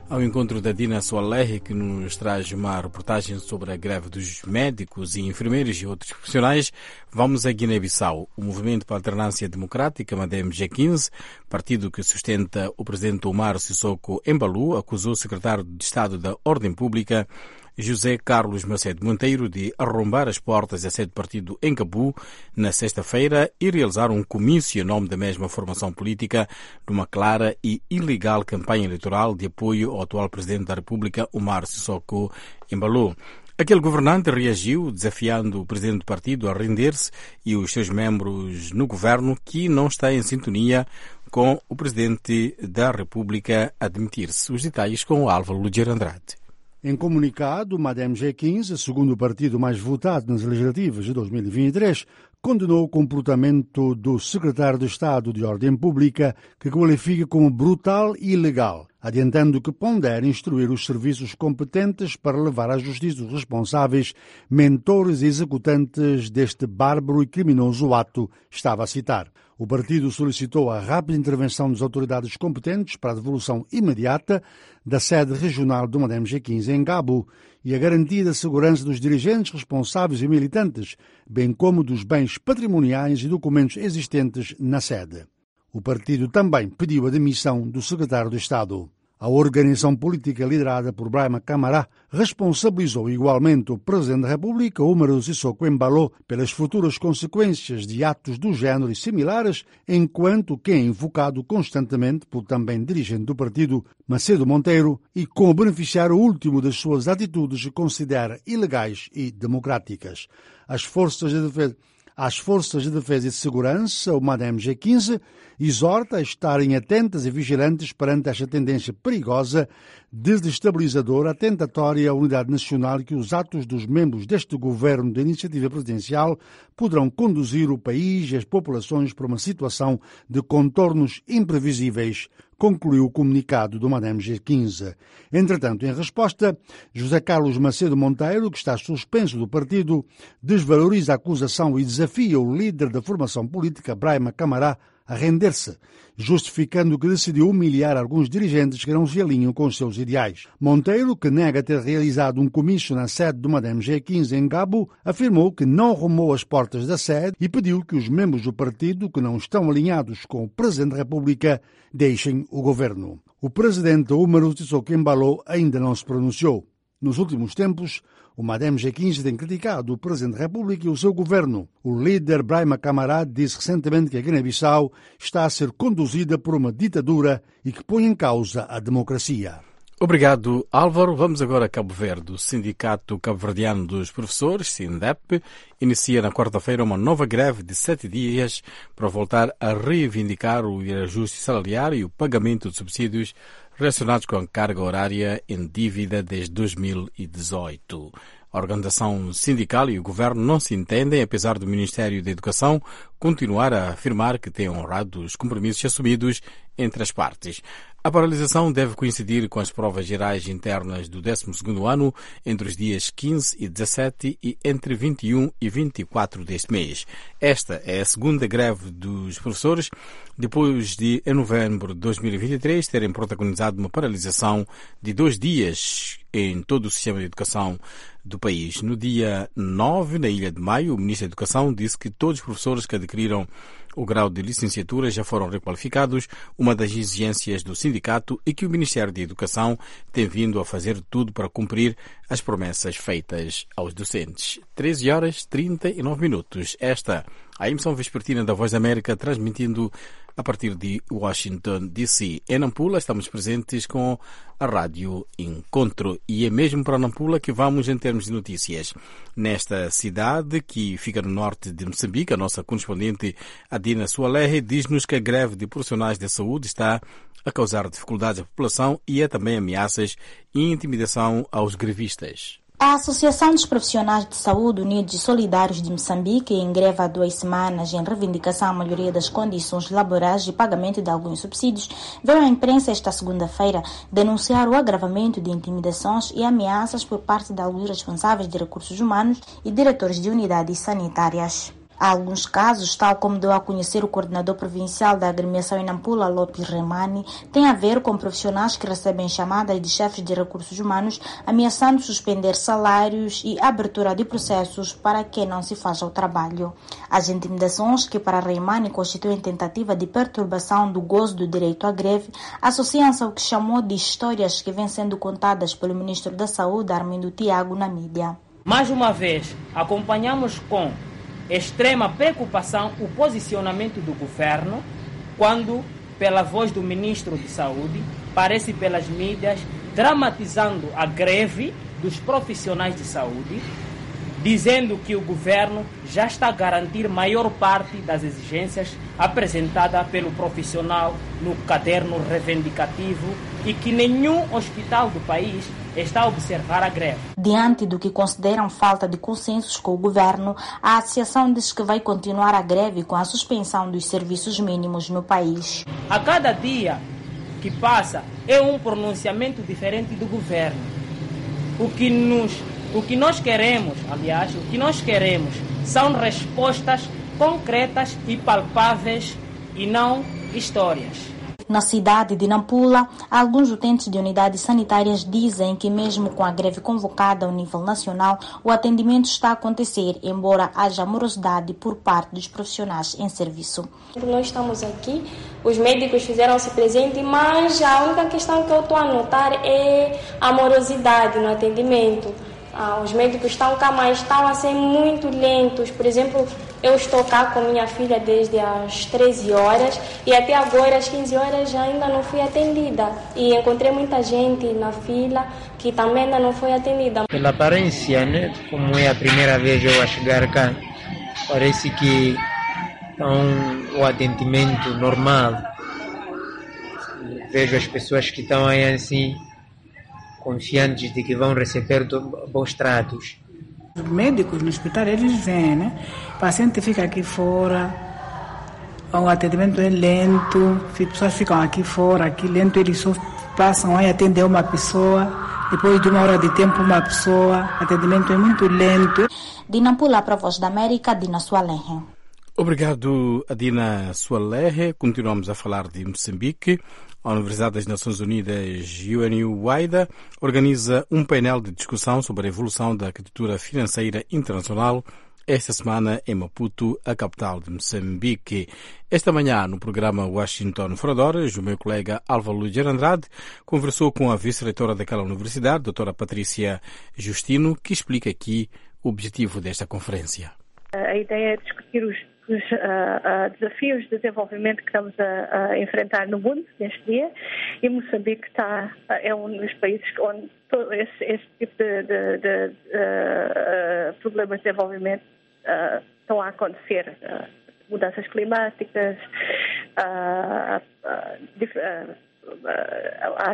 ao encontro da Dina Soalerre, que nos traz uma reportagem sobre a greve dos médicos e enfermeiros e outros profissionais. Vamos a Guiné-Bissau. O Movimento para a Alternância Democrática, MADEM G quinze, partido que sustenta o presidente Omar Sissoko Embalou, acusou o secretário de Estado da Ordem Pública, José Carlos Macedo Monteiro, de arrombar as portas da sede do partido em Cabu na sexta-feira e realizar um comício em nome da mesma formação política numa clara e ilegal campanha eleitoral de apoio ao atual presidente da República, Omar Sissoko Embalou. Aquele governante reagiu desafiando o presidente do partido a render-se e os seus membros no governo, que não está em sintonia com o presidente da República, a admitir-se. Os detalhes com o Álvaro Ludier Andrade. Em comunicado, o MADEM G quinze, segundo o partido mais votado nas legislativas de dois mil e vinte e três, condenou o comportamento do secretário de Estado de Ordem Pública, que qualifica como brutal e ilegal, adiantando que pondera instruir os serviços competentes para levar à justiça os responsáveis, mentores e executantes deste bárbaro e criminoso ato, estava a citar. O partido solicitou a rápida intervenção das autoridades competentes para a devolução imediata da sede regional do MADEM G quinze em Gabo e a garantia da segurança dos dirigentes responsáveis e militantes, bem como dos bens patrimoniais e documentos existentes na sede. O partido também pediu a demissão do secretário de Estado. A organização política liderada por Brahima Camará responsabilizou igualmente o Presidente da República, Omar Sissoko Embalou, pelas futuras consequências de atos do género e similares, enquanto que é invocado constantemente por também dirigente do partido, Macedo Monteiro, e como beneficiário último das suas atitudes que considera ilegais e democráticas. As forças de defesa... Às Forças de Defesa e de Segurança, o MADEM G quinze exorta a estarem atentas e vigilantes perante esta tendência perigosa, desestabilizadora, atentatória à unidade nacional que os atos dos membros deste governo de iniciativa presidencial poderão conduzir o país e as populações para uma situação de contornos imprevisíveis, concluiu o comunicado do MADEM G quinze. Entretanto, em resposta, José Carlos Macedo Monteiro, que está suspenso do partido, desvaloriza a acusação e desafia o líder da formação política, Brahima Camará, a render-se, justificando que decidiu humilhar alguns dirigentes que não se alinham com os seus ideais. Monteiro, que nega ter realizado um comício na sede do MADEM G quinze em Gabo, afirmou que não arrumou as portas da sede e pediu que os membros do partido que não estão alinhados com o Presidente da República deixem o governo. O presidente Omar Sissoko Embalou ainda não se pronunciou. Nos últimos tempos, o MADEM G quinze tem criticado o Presidente da República e o seu governo. O líder Brahima Camará disse recentemente que a Guiné-Bissau está a ser conduzida por uma ditadura e que põe em causa a democracia. Obrigado, Álvaro. Vamos agora a Cabo Verde. O Sindicato Cabo-Verdiano dos Professores, SINDEP, inicia na quarta-feira uma nova greve de sete dias para voltar a reivindicar o reajuste salarial e o pagamento de subsídios relacionados com a carga horária em dívida desde dois mil e dezoito. A organização sindical e o governo não se entendem, apesar do Ministério da Educação continuar a afirmar que tem honrado os compromissos assumidos entre as partes. A paralisação deve coincidir com as provas gerais internas do décimo segundo ano entre os dias quinze e dezassete e entre vinte e um e vinte e quatro deste mês. Esta é a segunda greve dos professores, depois de, em novembro de dois mil e vinte e três, terem protagonizado uma paralisação de dois dias em todo o sistema de educação do país. No dia nove, na Ilha de Maio, o Ministro da Educação disse que todos os professores que adquiriram o grau de licenciatura já foram requalificados, uma das exigências do sindicato, e que o Ministério da Educação tem vindo a fazer tudo para cumprir as promessas feitas aos docentes. treze horas e trinta e nove minutos. Esta, a emissão vespertina da Voz da América, transmitindo a partir de Washington, D C. Em Nampula estamos presentes com a Rádio Encontro e é mesmo para Nampula que vamos em termos de notícias. Nesta cidade, que fica no norte de Moçambique, a nossa correspondente Adina Soalerre diz-nos que a greve de profissionais da saúde está a causar dificuldades à população e é também ameaças e intimidação aos grevistas. A Associação dos Profissionais de Saúde Unidos e Solidários de Moçambique, em greve há duas semanas em reivindicação à melhoria das condições laborais e pagamento de alguns subsídios, veio à imprensa esta segunda-feira denunciar o agravamento de intimidações e ameaças por parte de alguns responsáveis de recursos humanos e diretores de unidades sanitárias. Há alguns casos, tal como deu a conhecer o coordenador provincial da agremiação em Nampula, Lopes Remani, tem a ver com profissionais que recebem chamadas de chefes de recursos humanos ameaçando suspender salários e abertura de processos para que não se faça o trabalho. As intimidações, que para Remani constituem tentativa de perturbação do gozo do direito à greve, associam-se ao que chamou de histórias que vêm sendo contadas pelo ministro da Saúde, Armindo Tiago, na mídia. Mais uma vez, acompanhamos com extrema preocupação o posicionamento do governo quando, pela voz do ministro de Saúde, aparece pelas mídias dramatizando a greve dos profissionais de saúde, dizendo que o governo já está a garantir maior parte das exigências apresentadas pelo profissional no caderno reivindicativo e que nenhum hospital do país está a observar a greve. Diante do que consideram falta de consensos com o governo, a associação diz que vai continuar a greve com a suspensão dos serviços mínimos no país. A cada dia que passa é um pronunciamento diferente do governo. O que nos O que nós queremos, aliás, o que nós queremos são respostas concretas e palpáveis e não histórias. Na cidade de Nampula, alguns utentes de unidades sanitárias dizem que mesmo com a greve convocada ao nível nacional, o atendimento está a acontecer, embora haja morosidade por parte dos profissionais em serviço. Nós estamos aqui, os médicos fizeram-se presentes, mas a única questão que eu estou a notar é a morosidade no atendimento. Ah, os médicos estão cá, mas estão a ser muito lentos. Por exemplo, eu estou cá com minha filha desde as treze horas e até agora, às quinze horas, ainda não fui atendida. E encontrei muita gente na fila que também ainda não foi atendida. Pela aparência, né, como é a primeira vez eu a chegar cá, parece que estão o atendimento normal. Vejo as pessoas que estão aí assim, confiantes de que vão receber bons tratos. Os médicos no hospital, eles vêm, né? O paciente fica aqui fora, o atendimento é lento, as pessoas ficam aqui fora, aqui lento, eles só passam aí atender uma pessoa, depois de uma hora de tempo uma pessoa, o atendimento é muito lento. De Nampula para a Voz da América, Dina Sualerre. Obrigado, Adina Sualerre. Continuamos a falar de Moçambique. A Universidade das Nações Unidas, U N U W I D A, organiza um painel de discussão sobre a evolução da arquitetura financeira internacional esta semana em Maputo, a capital de Moçambique. Esta manhã, no programa Washington Fora de Horas, o meu colega Álvaro Luiz Andrade conversou com a vice-reitora daquela universidade, doutora Patrícia Justino, que explica aqui o objetivo desta conferência. A ideia é discutir os os uh, uh, desafios de desenvolvimento que estamos a, a enfrentar no mundo neste dia, e Moçambique está, é um dos países onde todo esse, esse tipo de, de, de uh, uh, problemas de desenvolvimento uh, estão a acontecer. Uh, mudanças climáticas, uh, uh, uh, A, a,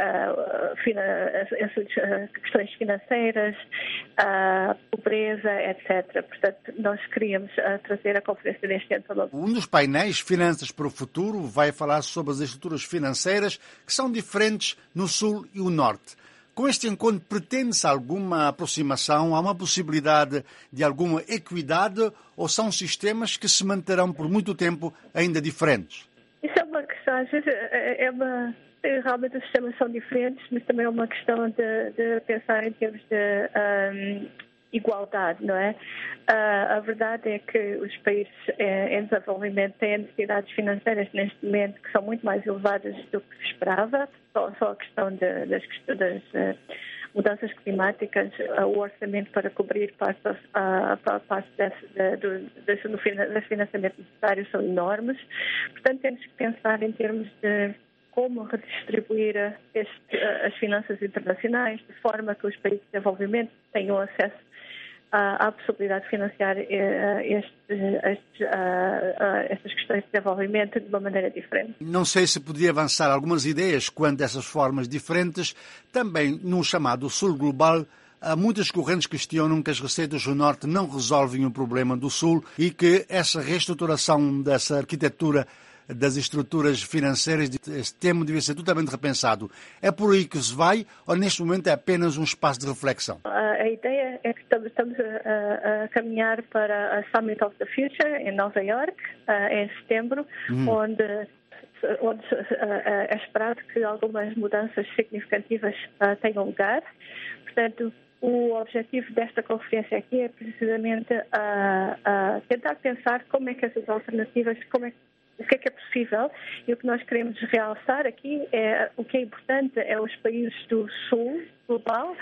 a, a questões financeiras, a pobreza, etcétera. Portanto, nós queríamos a, trazer a conferência deste ano. Um dos painéis, Finanças para o Futuro, vai falar sobre as estruturas financeiras que são diferentes no Sul e o Norte. Com este encontro, pretende-se alguma aproximação? Há uma possibilidade de alguma equidade ou são sistemas que se manterão por muito tempo ainda diferentes? Isso é uma questão, às vezes, é uma, realmente os sistemas são diferentes, mas também é uma questão de, de pensar em termos de um, igualdade, não é? Uh, a verdade é que os países em, em desenvolvimento têm necessidades financeiras neste momento que são muito mais elevadas do que se esperava, só, só a questão de, das, das uh, mudanças climáticas, uh, o orçamento para cobrir parte, uh, parte desse, de, do, desse, do financiamento necessário são enormes. Portanto, temos que pensar em termos de como redistribuir este, as finanças internacionais de forma que os países de desenvolvimento tenham acesso à, à possibilidade de financiar este, este, estas questões de desenvolvimento de uma maneira diferente. Não sei se podia avançar algumas ideias quanto a essas formas diferentes. Também no chamado Sul Global, há muitas correntes que questionam que as receitas do Norte não resolvem o problema do Sul e que essa reestruturação dessa arquitetura das estruturas financeiras, este tema devia ser totalmente repensado. É por aí que se vai ou neste momento é apenas um espaço de reflexão? A ideia é que estamos, estamos a, a caminhar para a Summit of the Future em Nova York, em setembro, uhum. onde, onde é esperado que algumas mudanças significativas tenham lugar. Portanto, o objetivo desta conferência aqui é precisamente a, a tentar pensar como é que essas alternativas, como é, o que é que é possível, e o que nós queremos realçar aqui é o que é importante é os países do Sul global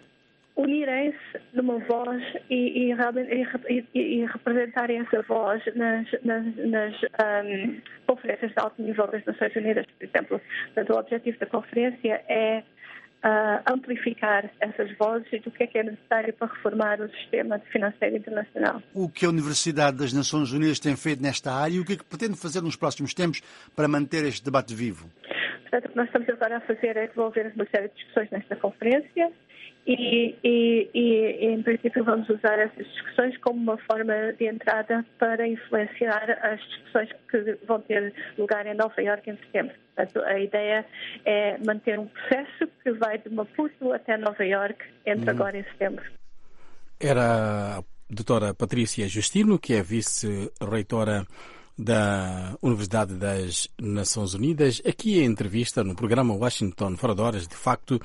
unirem-se numa voz e, e, e, e representarem essa voz nas, nas, nas um, conferências de alto nível das Nações Unidas, por exemplo. Portanto, o objetivo da conferência é uh, amplificar essas vozes e do que é que é necessário para reformar o sistema financeiro internacional. O que a Universidade das Nações Unidas tem feito nesta área e o que é que pretende fazer nos próximos tempos para manter este debate vivo? Portanto, o que nós estamos agora a fazer é desenvolver uma série de discussões nesta conferência. E, e, e, em princípio, vamos usar essas discussões como uma forma de entrada para influenciar as discussões que vão ter lugar em Nova Iorque em setembro. Portanto, a ideia é manter um processo que vai de Maputo até Nova Iorque entre hum. agora e setembro. Era a doutora Patrícia Justino, que é vice-reitora da Universidade das Nações Unidas, aqui em entrevista no programa Washington Fora de Horas, de facto,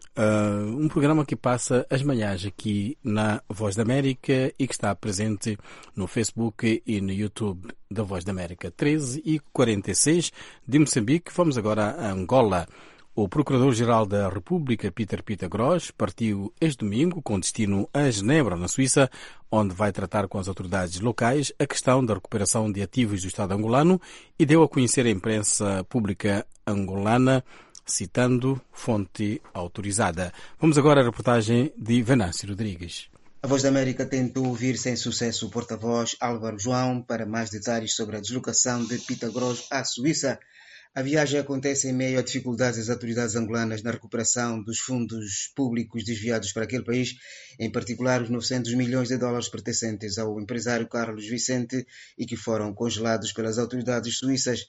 Uh, um programa que passa as manhãs aqui na Voz da América e que está presente no Facebook e no YouTube da Voz da América. treze e quarenta e seis de Moçambique. Vamos agora a Angola. O Procurador-Geral da República, Peter Pita Gross, partiu este domingo com destino a Genebra, na Suíça, onde vai tratar com as autoridades locais a questão da recuperação de ativos do Estado angolano e deu a conhecer à imprensa pública angolana, citando fonte autorizada. Vamos agora à reportagem de Venâncio Rodrigues. A Voz da América tentou ouvir sem sucesso o porta-voz Álvaro João para mais detalhes sobre a deslocação de Pita Gross à Suíça. A viagem acontece em meio a dificuldades das autoridades angolanas na recuperação dos fundos públicos desviados para aquele país, em particular os novecentos milhões de dólares pertencentes ao empresário Carlos Vicente e que foram congelados pelas autoridades suíças.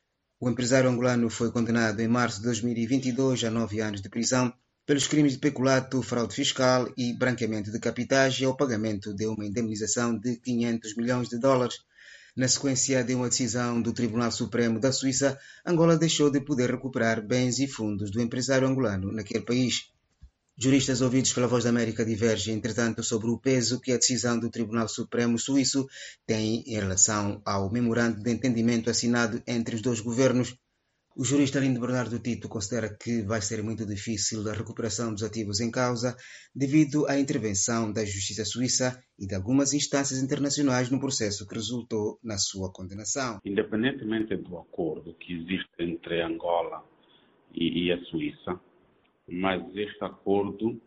O empresário angolano foi condenado em março de dois mil e vinte e dois a nove anos de prisão pelos crimes de peculato, fraude fiscal e branqueamento de capitais e ao pagamento de uma indemnização de quinhentos milhões de dólares. Na sequência de uma decisão do Tribunal Supremo da Suíça, Angola deixou de poder recuperar bens e fundos do empresário angolano naquele país. Juristas ouvidos pela Voz da América divergem, entretanto, sobre o peso que a decisão do Tribunal Supremo Suíço tem em relação ao memorando de entendimento assinado entre os dois governos. O jurista Lindo Bernardo Tito considera que vai ser muito difícil a recuperação dos ativos em causa devido à intervenção da Justiça Suíça e de algumas instâncias internacionais no processo que resultou na sua condenação. Independentemente do acordo que existe entre Angola e, e a Suíça, mas este acordo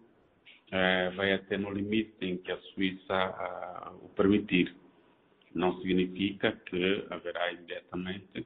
eh, vai até no limite em que a Suíça ah, o permitir. Não significa que haverá imediatamente,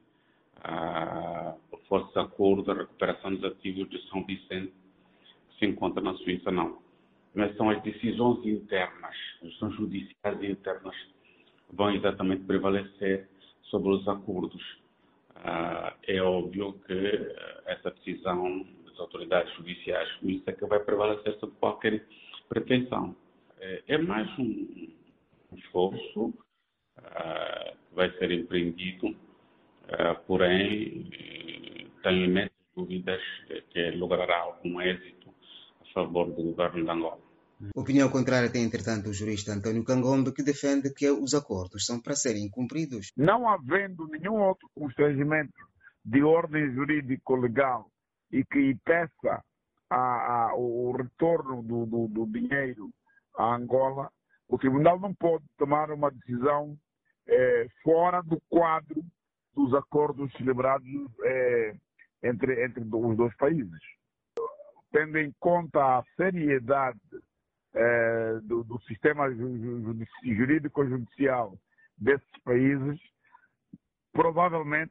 ah, por força de acordo, a recuperação dos ativos de São Vicente que se encontra na Suíça, não. Mas são as decisões internas, as decisões judiciais internas que vão exatamente prevalecer sobre os acordos. Ah, é óbvio que essa decisão das autoridades judiciais suíças é que vai prevalecer sobre qualquer pretensão. É mais um esforço uh, que vai ser empreendido, uh, porém tenho imensas dúvidas de que logrará algum êxito a favor do governo de Angola. Opinião contrária tem, entretanto, o jurista António Cangombe, que defende que os acordos são para serem cumpridos. Não havendo nenhum outro constrangimento de ordem jurídico-legal e que impeça a, a, o retorno do, do, do dinheiro a Angola, o Tribunal não pode tomar uma decisão eh, fora do quadro dos acordos celebrados eh, entre, entre os dois países. Tendo em conta a seriedade eh, do, do sistema jurídico-judicial desses países, provavelmente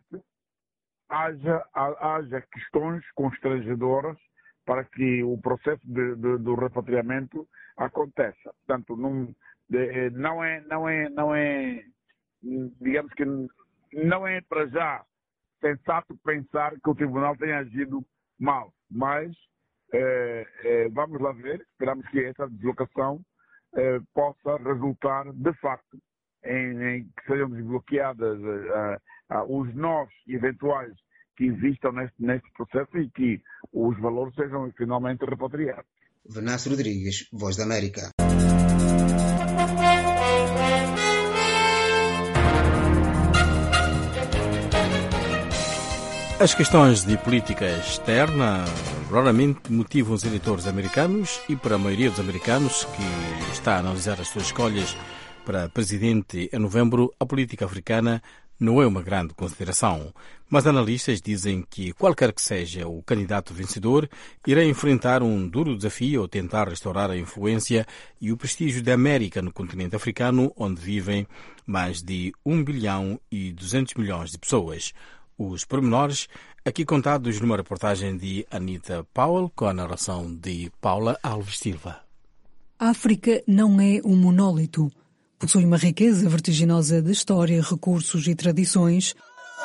Haja, haja questões constrangedoras para que o processo de, de, do repatriamento aconteça. Portanto, não, de, não, é, não, é, não é, digamos que não é para já sensato pensar que o tribunal tenha agido mal, mas eh, eh, vamos lá ver, esperamos que essa deslocação eh, possa resultar de facto em, em que sejam desbloqueadas eh, eh, os nós eventuais que existam neste, neste processo e que os valores sejam finalmente repatriados. Venâncio Rodrigues, Voz da América. As questões de política externa raramente motivam os eleitores americanos e, para a maioria dos americanos que está a analisar as suas escolhas para presidente em novembro, a política africana não é uma grande consideração. Mas analistas dizem que, qualquer que seja o candidato vencedor, irá enfrentar um duro desafio ao tentar restaurar a influência e o prestígio da América no continente africano, onde vivem mais de um bilhão e duzentos milhões de pessoas. Os pormenores, aqui contados numa reportagem de Anita Powell, com a narração de Paula Alves Silva. A África não é um monólito. Possui uma riqueza vertiginosa de história, recursos e tradições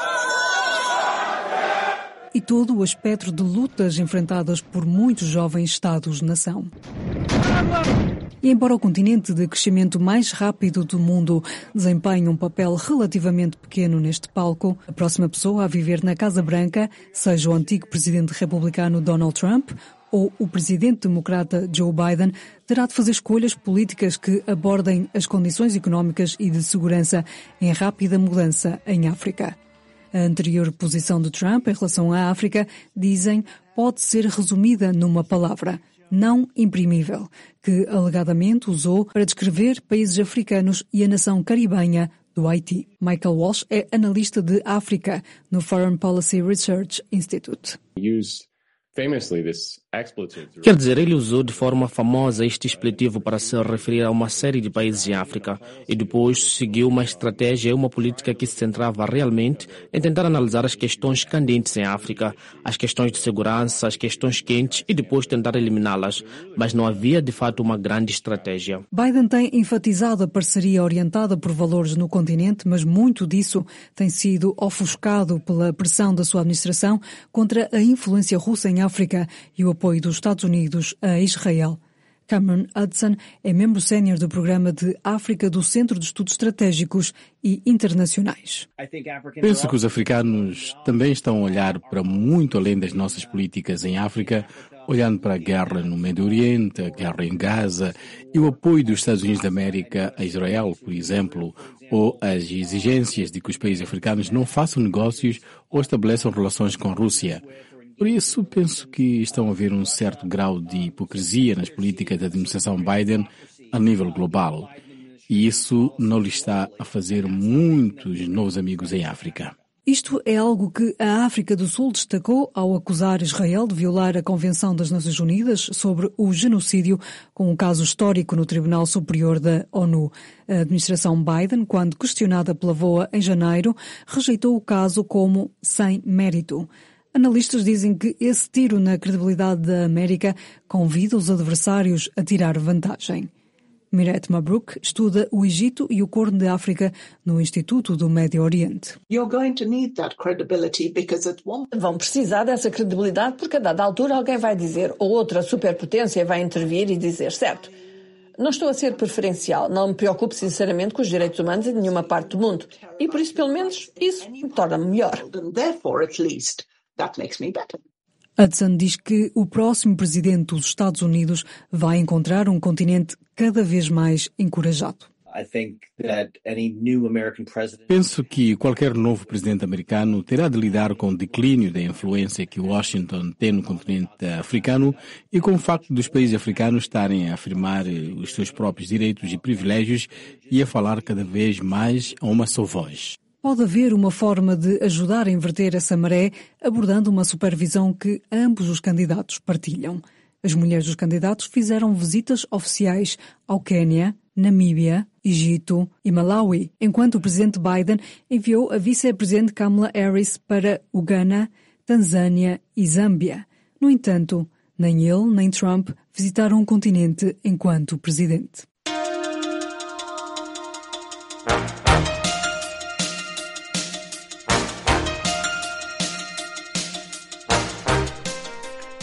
e todo o espectro de lutas enfrentadas por muitos jovens Estados-nação. E embora o continente de crescimento mais rápido do mundo desempenhe um papel relativamente pequeno neste palco, a próxima pessoa a viver na Casa Branca, seja o antigo presidente republicano Donald Trump ou o presidente democrata Joe Biden, terá de fazer escolhas políticas que abordem as condições económicas e de segurança em rápida mudança em África. A anterior posição de Trump em relação à África, dizem, pode ser resumida numa palavra: não imprimível, que alegadamente usou para descrever países africanos e a nação caribenha do Haiti. Michael Walsh é analista de África no Foreign Policy Research Institute. Quer dizer, ele usou de forma famosa este expletivo para se referir a uma série de países em África e depois seguiu uma estratégia e uma política que se centrava realmente em tentar analisar as questões candentes em África, as questões de segurança, as questões quentes e depois tentar eliminá-las, mas não havia de fato uma grande estratégia. Biden tem enfatizado a parceria orientada por valores no continente, mas muito disso tem sido ofuscado pela pressão da sua administração contra a influência russa em África África e o apoio dos Estados Unidos a Israel. Cameron Hudson é membro sénior do programa de África do Centro de Estudos Estratégicos e Internacionais. Penso que os africanos também estão a olhar para muito além das nossas políticas em África, olhando para a guerra no Médio Oriente, a guerra em Gaza e o apoio dos Estados Unidos da América a Israel, por exemplo, ou as exigências de que os países africanos não façam negócios ou estabeleçam relações com a Rússia. Por isso, penso que estão a haver um certo grau de hipocrisia nas políticas da administração Biden a nível global. E isso não lhe está a fazer muitos novos amigos em África. Isto é algo que a África do Sul destacou ao acusar Israel de violar a Convenção das Nações Unidas sobre o genocídio, com um caso histórico no Tribunal Superior da ONU. A administração Biden, quando questionada pela V O A em janeiro, rejeitou o caso como sem mérito. Analistas dizem que esse tiro na credibilidade da América convida os adversários a tirar vantagem. Miret Mabrouk estuda o Egito e o Corno de África no Instituto do Médio Oriente. Vão precisar dessa credibilidade porque a dada altura alguém vai dizer, ou outra superpotência vai intervir e dizer, certo, não estou a ser preferencial, não me preocupo sinceramente com os direitos humanos em nenhuma parte do mundo. E por isso, pelo menos, isso me torna-me melhor. That makes me better. Hudson diz que o próximo presidente dos Estados Unidos vai encontrar um continente cada vez mais encorajado. Penso que qualquer novo presidente americano terá de lidar com o declínio da influência que Washington tem no continente africano e com o facto dos países africanos estarem a afirmar os seus próprios direitos e privilégios e a falar cada vez mais a uma só voz. Pode haver uma forma de ajudar a inverter essa maré, abordando uma supervisão que ambos os candidatos partilham. As mulheres dos candidatos fizeram visitas oficiais ao Quênia, Namíbia, Egito e Malawi, enquanto o presidente Biden enviou a vice-presidente Kamala Harris para o Ghana, Tanzânia e Zâmbia. No entanto, nem ele nem Trump visitaram o continente enquanto presidente.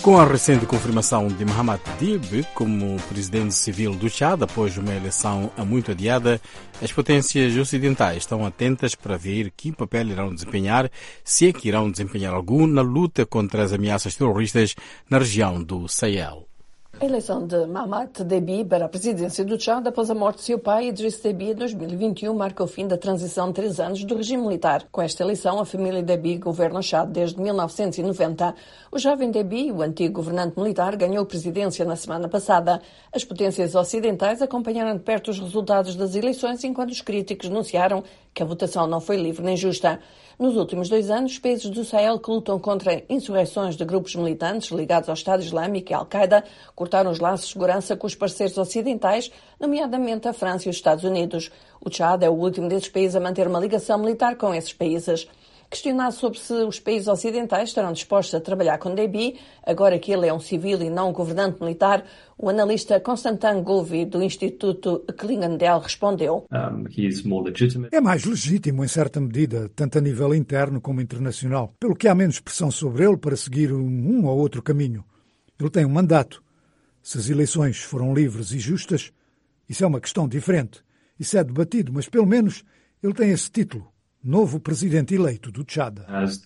Com a recente confirmação de Mahamat Dib como presidente civil do Chad após uma eleição muito adiada, as potências ocidentais estão atentas para ver que papel irão desempenhar, se é que irão desempenhar algum, na luta contra as ameaças terroristas na região do Sahel. A eleição de Mahamat Deby para a presidência do Chad após a morte de seu pai, Idriss Deby, em dois mil e vinte e um, marca o fim da transição de três anos do regime militar. Com esta eleição, a família Deby governa o Chad desde mil novecentos e noventa. O jovem Deby, o antigo governante militar, ganhou a presidência na semana passada. As potências ocidentais acompanharam de perto os resultados das eleições, enquanto os críticos denunciaram que a votação não foi livre nem justa. Nos últimos dois anos, os países do Sahel que lutam contra insurreições de grupos militantes ligados ao Estado Islâmico e à Al-Qaeda cortaram os laços de segurança com os parceiros ocidentais, nomeadamente a França e os Estados Unidos. O Chad é o último desses países a manter uma ligação militar com esses países. Questionado sobre se os países ocidentais estarão dispostos a trabalhar com Deby, agora que ele é um civil e não um governante militar, o analista Constantin Gouvi, do Instituto Klingendel, respondeu: É mais legítimo, em certa medida, tanto a nível interno como internacional, pelo que há menos pressão sobre ele para seguir um ou outro caminho. Ele tem um mandato. Se as eleições foram livres e justas, isso é uma questão diferente. Isso é debatido, mas pelo menos ele tem esse título. Novo presidente eleito do Chad.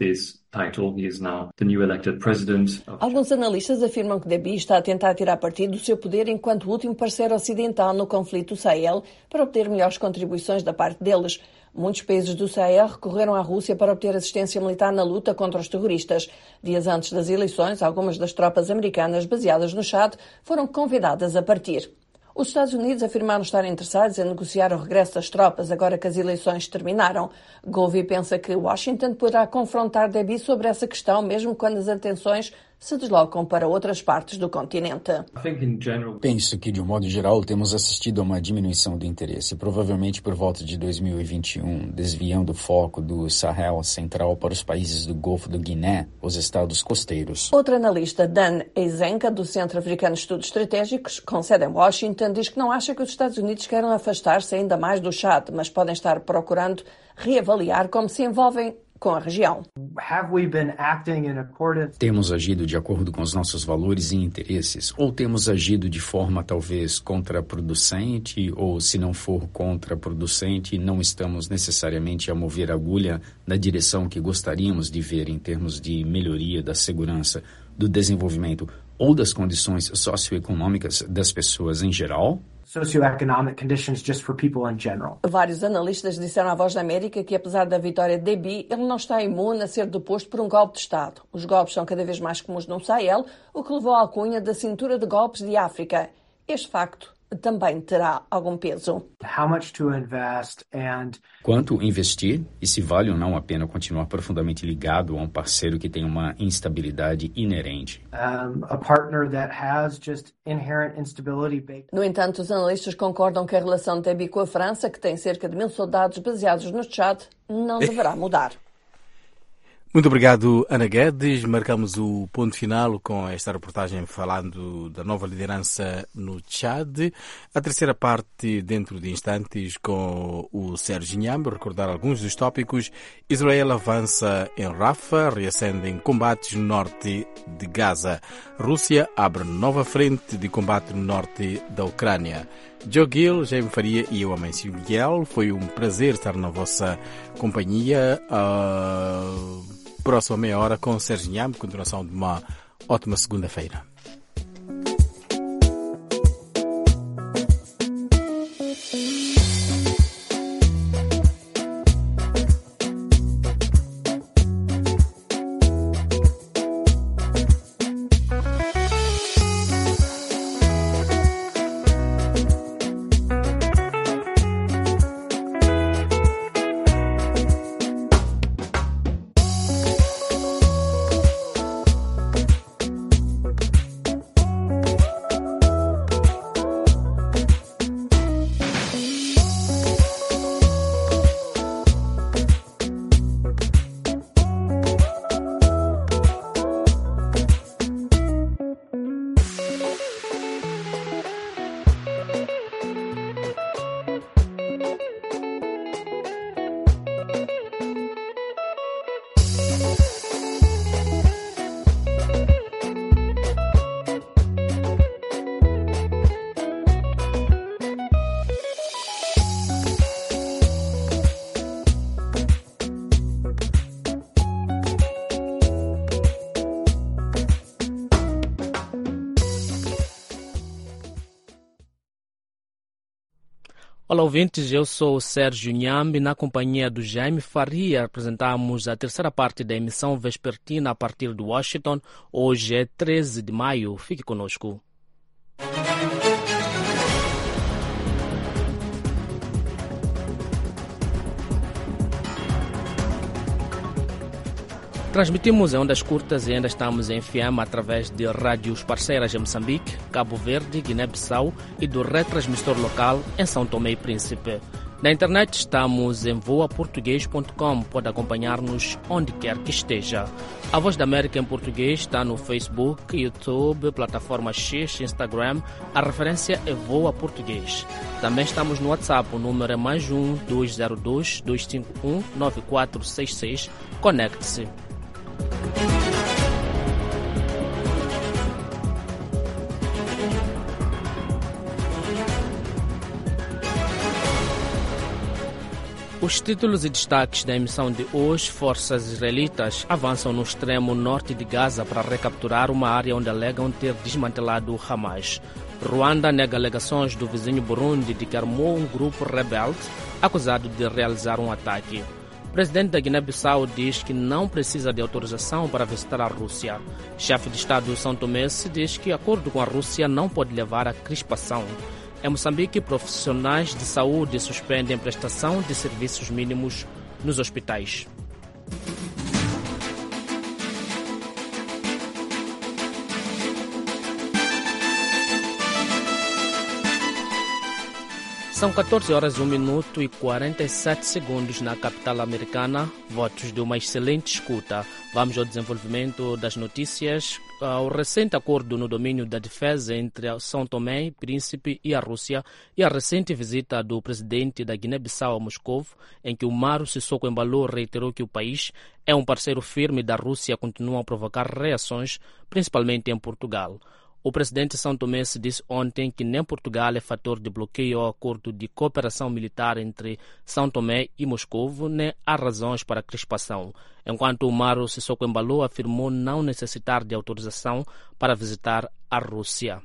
Alguns analistas afirmam que Deby está a tentar tirar partido do seu poder enquanto último parceiro ocidental no conflito do Sahel para obter melhores contribuições da parte deles. Muitos países do Sahel recorreram à Rússia para obter assistência militar na luta contra os terroristas. Dias antes das eleições, algumas das tropas americanas baseadas no Chad foram convidadas a partir. Os Estados Unidos afirmaram estar interessados em negociar o regresso das tropas agora que as eleições terminaram. Gouvi pensa que Washington poderá confrontar Deby sobre essa questão, mesmo quando as atenções se deslocam para outras partes do continente. Penso que, de um modo geral, temos assistido a uma diminuição do interesse, provavelmente por volta de dois mil e vinte e um, desviando o foco do Sahel Central para os países do Golfo do Guiné, os estados costeiros. Outro analista, Dan Eisenka, do Centro Africano de Estudos Estratégicos, com sede em Washington, diz que não acha que os Estados Unidos queiram afastar-se ainda mais do Chad, mas podem estar procurando reavaliar como se envolvem com a região. Temos agido de acordo com os nossos valores e interesses, ou temos agido de forma talvez contraproducente, ou se não for contraproducente, não estamos necessariamente a mover a agulha na direção que gostaríamos de ver em termos de melhoria da segurança, do desenvolvimento ou das condições socioeconômicas das pessoas em geral? socioeconomic conditions just for people in general. Vários analistas disseram à Voz da América que, apesar da vitória de Deby, ele não está imune a ser deposto por um golpe de Estado. Os golpes são cada vez mais comuns no Sahel, o que levou à alcunha da cintura de golpes de África. Este facto também terá algum peso. How much to invest and... Quanto investir e se vale ou não a pena continuar profundamente ligado a um parceiro que tem uma instabilidade inerente. Um, a partner that has just inherent instability baked... No entanto, os analistas concordam que a relação de Deby com a França, que tem cerca de mil soldados baseados no Chad, não deverá mudar. Muito obrigado, Ana Guedes. Marcamos o ponto final com esta reportagem falando da nova liderança no Chad. A terceira parte dentro de instantes com o Sérgio Nhamba. Recordar alguns dos tópicos. Israel avança em Rafah, reacendem combates no norte de Gaza. Rússia abre nova frente de combate no norte da Ucrânia. Joe Gill, Jaime Faria e eu, Amâncio Miguel. Foi um prazer estar na vossa companhia. Uh... Próxima meia hora com o Sérgio Nhamba, continuação de uma ótima segunda-feira. Olá, ouvintes, eu sou o Sérgio Nhambi, na companhia do Jaime Faria. Apresentamos a terceira parte da emissão vespertina a partir de Washington. Hoje é treze de maio. Fique conosco. Transmitimos em ondas curtas e ainda estamos em F M através de rádios parceiras em Moçambique, Cabo Verde, Guiné-Bissau e do retransmissor local em São Tomé e Príncipe. Na internet estamos em voa português ponto com, pode acompanhar-nos onde quer que esteja. A Voz da América em português está no Facebook, YouTube, plataforma X, Instagram. A referência é Voa Português. Também estamos no WhatsApp, o número é mais um dois zero dois, dois cinco um, nove quatro seis seis. Conecte-se. Os títulos e destaques da emissão de hoje: forças israelitas avançam no extremo norte de Gaza para recapturar uma área onde alegam ter desmantelado o Hamas. Ruanda nega alegações do vizinho Burundi de que armou um grupo rebelde acusado de realizar um ataque. O presidente da Guiné-Bissau diz que não precisa de autorização para visitar a Rússia. Chefe de Estado São Tomé diz que acordo com a Rússia não pode levar à crispação. Em Moçambique, profissionais de saúde suspendem prestação de serviços mínimos nos hospitais. São catorze horas, um minuto e quarenta e sete segundos na capital americana. Votos de uma excelente escuta. Vamos ao desenvolvimento das notícias. O recente acordo no domínio da defesa entre São Tomé e Príncipe e a Rússia e a recente visita do presidente da Guiné-Bissau a Moscou, em que o Umaro Sissoko Embaló reiterou que o país é um parceiro firme da Rússia, continuam a provocar reações, principalmente em Portugal. O presidente São Tomé disse ontem que nem Portugal é fator de bloqueio ao acordo de cooperação militar entre São Tomé e Moscovo, nem há razões para crispação, enquanto o Umaro Sissoko Embaló afirmou não necessitar de autorização para visitar a Rússia.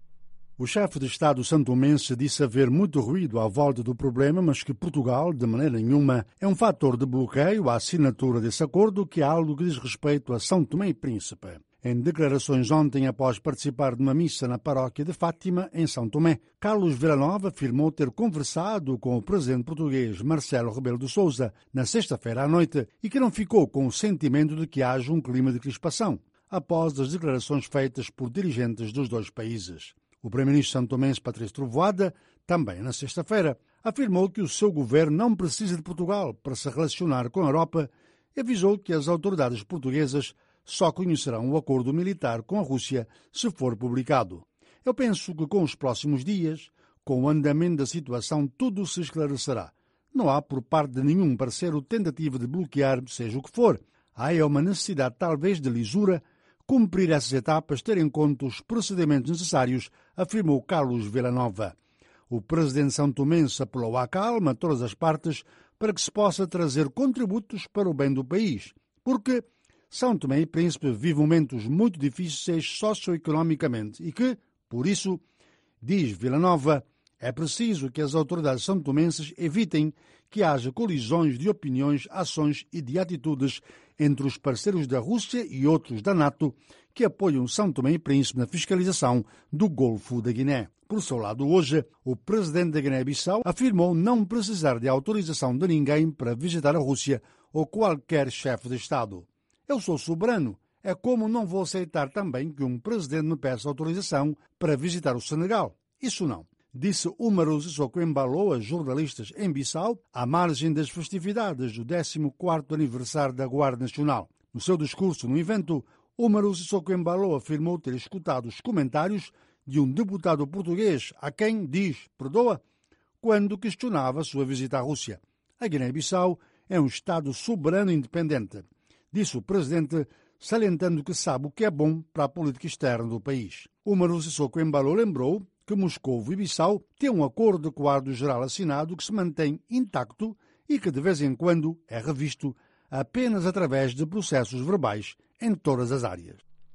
O chefe de Estado santomense disse haver muito ruído à volta do problema, mas que Portugal, de maneira nenhuma, é um fator de bloqueio à assinatura desse acordo, que é algo que diz respeito a São Tomé e Príncipe. Em declarações ontem, após participar de uma missa na paróquia de Fátima, em São Tomé, Carlos Villanova afirmou ter conversado com o presidente português Marcelo Rebelo de Sousa na sexta-feira à noite e que não ficou com o sentimento de que haja um clima de crispação, após as declarações feitas por dirigentes dos dois países. O primeiro-ministro santomense Patrício Trovoada, também na sexta-feira, afirmou que o seu governo não precisa de Portugal para se relacionar com a Europa e avisou que as autoridades portuguesas só conhecerão o acordo militar com a Rússia se for publicado. Eu penso que com os próximos dias, com o andamento da situação, tudo se esclarecerá. Não há por parte de nenhum parceiro tentativa de bloquear seja o que for. Há é uma necessidade talvez de lisura, cumprir essas etapas, ter em conta os procedimentos necessários, afirmou Carlos Villanova. O presidente santomense apelou à calma a todas as partes para que se possa trazer contributos para o bem do país, porque São Tomé e Príncipe vive momentos muito difíceis socioeconomicamente e que, por isso, diz Villanova, é preciso que as autoridades santomenses evitem que haja colisões de opiniões, ações e de atitudes entre os parceiros da Rússia e outros da NATO que apoiam São Tomé e Príncipe na fiscalização do Golfo da Guiné. Por seu lado, hoje, o presidente da Guiné-Bissau afirmou não precisar de autorização de ninguém para visitar a Rússia ou qualquer chefe de Estado. Eu sou soberano. É como não vou aceitar também que um presidente me peça autorização para visitar o Senegal. Isso não. Disse Umaro Sissoko Embaló a jornalistas em Bissau, à margem das festividades do décimo quarto aniversário da Guarda Nacional. No seu discurso no evento, Umaro Sissoko Embaló afirmou ter escutado os comentários de um deputado português a quem diz, perdoa, quando questionava sua visita à Rússia. A Guiné-Bissau é um Estado soberano e independente, disse o presidente, salientando que sabe o que é bom para a política externa do país. Umaro Sissoko Embaló lembrou que Moscou e Bissau têm um acordo de quadro geral assinado que se mantém intacto e que de vez em quando é revisto apenas através de processos verbais em todas as áreas.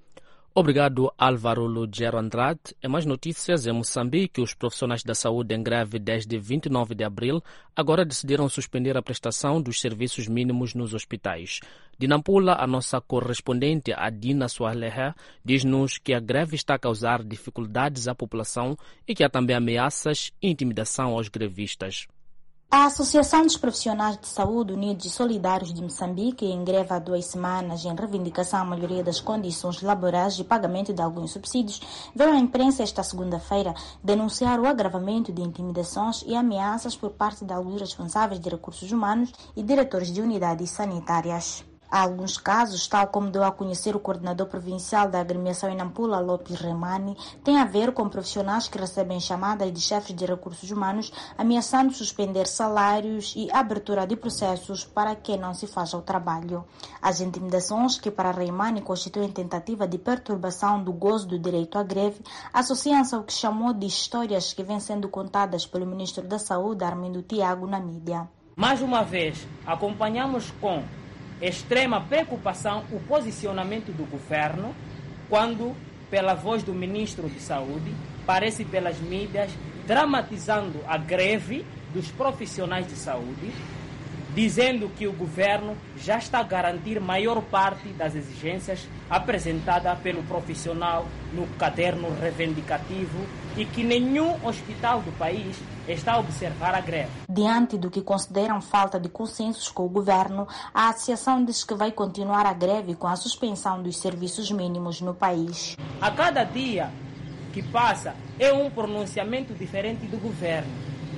Obrigado, Álvaro Lugero Andrade. Em mais notícias, em Moçambique, os profissionais da saúde em greve desde vinte e nove de abril agora decidiram suspender a prestação dos serviços mínimos nos hospitais. De Nampula, a nossa correspondente Adina Soaleher diz-nos que a greve está a causar dificuldades à população e que há também ameaças e intimidação aos grevistas. A Associação dos Profissionais de Saúde Unidos e Solidários de Moçambique, em greve há duas semanas em reivindicação à melhoria das condições laborais e pagamento de alguns subsídios, veio à imprensa esta segunda-feira denunciar o agravamento de intimidações e ameaças por parte de alguns responsáveis de recursos humanos e diretores de unidades sanitárias. Há alguns casos, tal como deu a conhecer o coordenador provincial da agremiação em Nampula, Lopes Remani, tem a ver com profissionais que recebem chamadas de chefes de recursos humanos ameaçando suspender salários e abertura de processos para que não se faça o trabalho. As intimidações, que para Remani constituem tentativa de perturbação do gozo do direito à greve, associam-se ao que chamou de histórias que vêm sendo contadas pelo ministro da Saúde, Armindo Tiago, na mídia. Mais uma vez, acompanhamos com extrema preocupação o posicionamento do governo quando, pela voz do ministro de Saúde, aparece pelas mídias dramatizando a greve dos profissionais de saúde, dizendo que o governo já está a garantir maior parte das exigências apresentadas pelo profissional no caderno reivindicativo e que nenhum hospital do país está a observar a greve. Diante do que consideram falta de consensos com o governo, a associação diz que vai continuar a greve com a suspensão dos serviços mínimos no país. A cada dia que passa é um pronunciamento diferente do governo.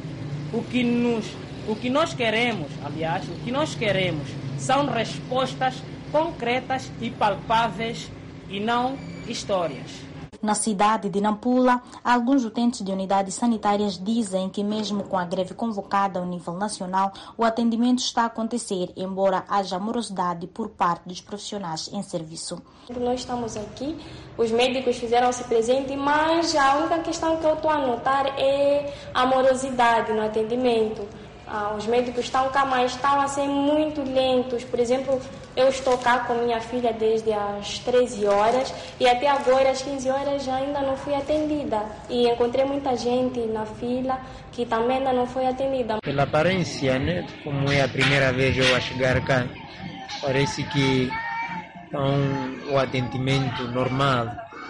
O que nos O que nós queremos, aliás, o que nós queremos são respostas concretas e palpáveis e não histórias. Na cidade de Nampula, alguns utentes de unidades sanitárias dizem que mesmo com a greve convocada ao nível nacional, o atendimento está a acontecer, embora haja morosidade por parte dos profissionais em serviço. Nós estamos aqui, os médicos fizeram-se presentes, mas a única questão que eu estou a notar é a morosidade no atendimento. Ah, os médicos estão cá, mas estão a ser muito lentos. Por exemplo, eu estou cá com minha filha desde as treze horas e até agora, às quinze horas, ainda não fui atendida. E encontrei muita gente na fila que também ainda não foi atendida. Pela aparência, né, como é a primeira vez eu a chegar cá, parece que estão o atendimento normal.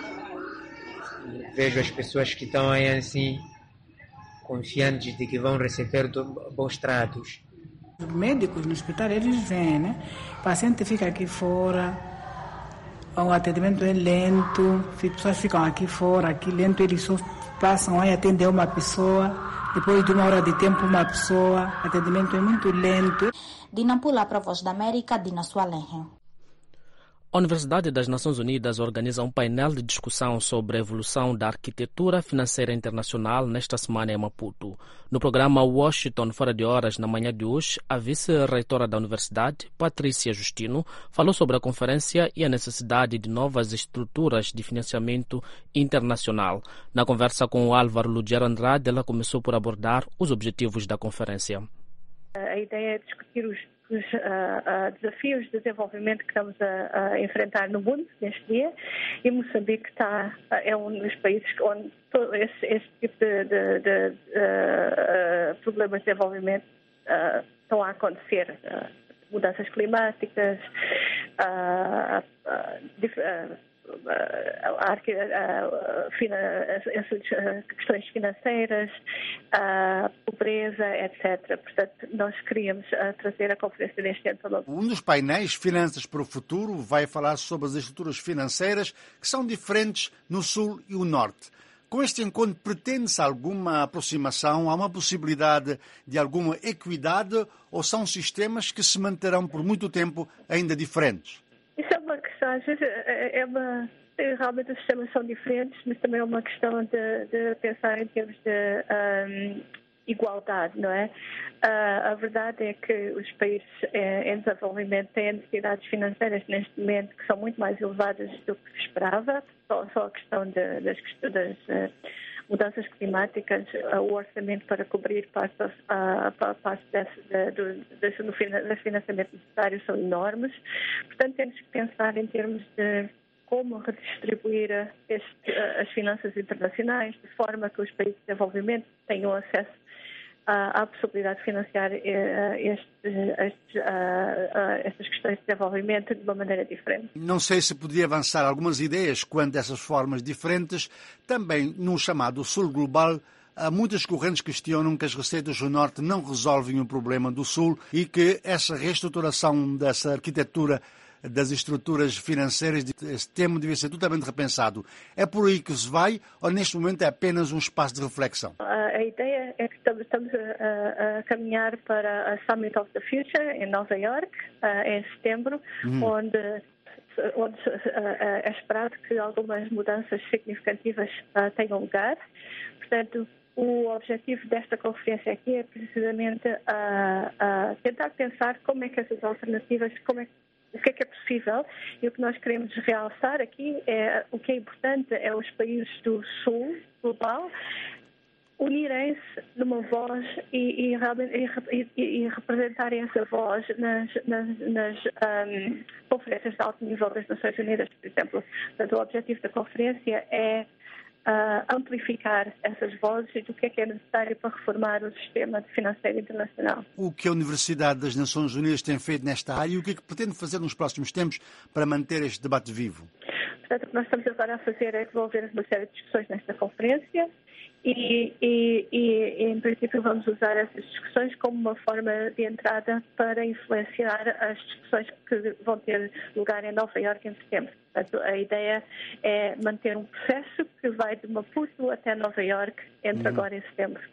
Vejo as pessoas que estão aí assim, confiantes de que vão receber bons tratos. Os médicos no hospital, eles vêm, né? O paciente fica aqui fora, o atendimento é lento, as pessoas ficam aqui fora, aqui lento, eles só passam aí atender uma pessoa, depois de uma hora de tempo uma pessoa, o atendimento é muito lento. De Nampula para a Voz da América, Dina Soaleher. A Universidade das Nações Unidas organiza um painel de discussão sobre a evolução da arquitetura financeira internacional nesta semana em Maputo. No programa Washington Fora de Horas, na manhã de hoje, a vice-reitora da universidade, Patrícia Justino, falou sobre a conferência e a necessidade de novas estruturas de financiamento internacional. Na conversa com o Álvaro Lugero Andrade, ela começou por abordar os objetivos da conferência. A ideia é discutir os os uh, uh, desafios de desenvolvimento que estamos a, a enfrentar no mundo neste dia, e Moçambique está, é um dos países onde todo esse, esse tipo de, de, de uh, uh, problemas de desenvolvimento uh, estão a acontecer. Uh, mudanças climáticas, uh, uh, uh, A, a, a, a questões financeiras, a pobreza, etcétera. Portanto, nós queríamos a, trazer a conferência deste ano. Um dos painéis, Finanças para o Futuro, vai falar sobre as estruturas financeiras que são diferentes no Sul e o Norte. Com este encontro, pretende-se alguma aproximação? Há uma possibilidade de alguma equidade ou são sistemas que se manterão por muito tempo ainda diferentes? Isso é uma questão, às vezes, é uma, realmente os sistemas são diferentes, mas também é uma questão de, de pensar em termos de um, igualdade, não é? Uh, a verdade é que os países em desenvolvimento têm necessidades financeiras neste momento que são muito mais elevadas do que se esperava, só, só a questão de, das, das uh, mudanças climáticas, uh, o orçamento para cobrir parte, uh, parte desse, de, do, desse, do financiamento necessário são enormes. Portanto, temos que pensar em termos de como redistribuir este, as finanças internacionais de forma que os países de desenvolvimento tenham acesso à, à possibilidade de financiar este, este, estas questões de desenvolvimento de uma maneira diferente. Não sei se podia avançar algumas ideias quanto a essas formas diferentes. Também no chamado Sul Global, há muitas correntes que questionam que as receitas do Norte não resolvem o problema do Sul e que essa reestruturação dessa arquitetura das estruturas financeiras, esse tema devia ser totalmente repensado. É por aí que se vai ou neste momento é apenas um espaço de reflexão? A ideia é que estamos, estamos a, a caminhar para a Summit of the Future em Nova York, em setembro, uhum. onde, onde é esperado que algumas mudanças significativas tenham lugar. Portanto, o objetivo desta conferência aqui é precisamente a, a tentar pensar como é que essas alternativas, como é que o que é que é possível, e o que nós queremos realçar aqui é o que é importante é os países do Sul global unirem-se numa voz e, e, e, e representarem essa voz nas, nas, nas um, conferências de alto nível das Nações Unidas, por exemplo. Portanto, o objetivo da conferência é Uh, amplificar essas vozes e do que é que é necessário para reformar o sistema financeiro internacional. O que a Universidade das Nações Unidas tem feito nesta área e o que é que pretende fazer nos próximos tempos para manter este debate vivo? Portanto, o que nós estamos agora a fazer é desenvolver uma série de discussões nesta conferência e, e, e, em princípio, vamos usar essas discussões como uma forma de entrada para influenciar as discussões que vão ter lugar em Nova Iorque em setembro. Portanto, a ideia é manter um processo que vai de Maputo até Nova Iorque entre uhum. agora e setembro.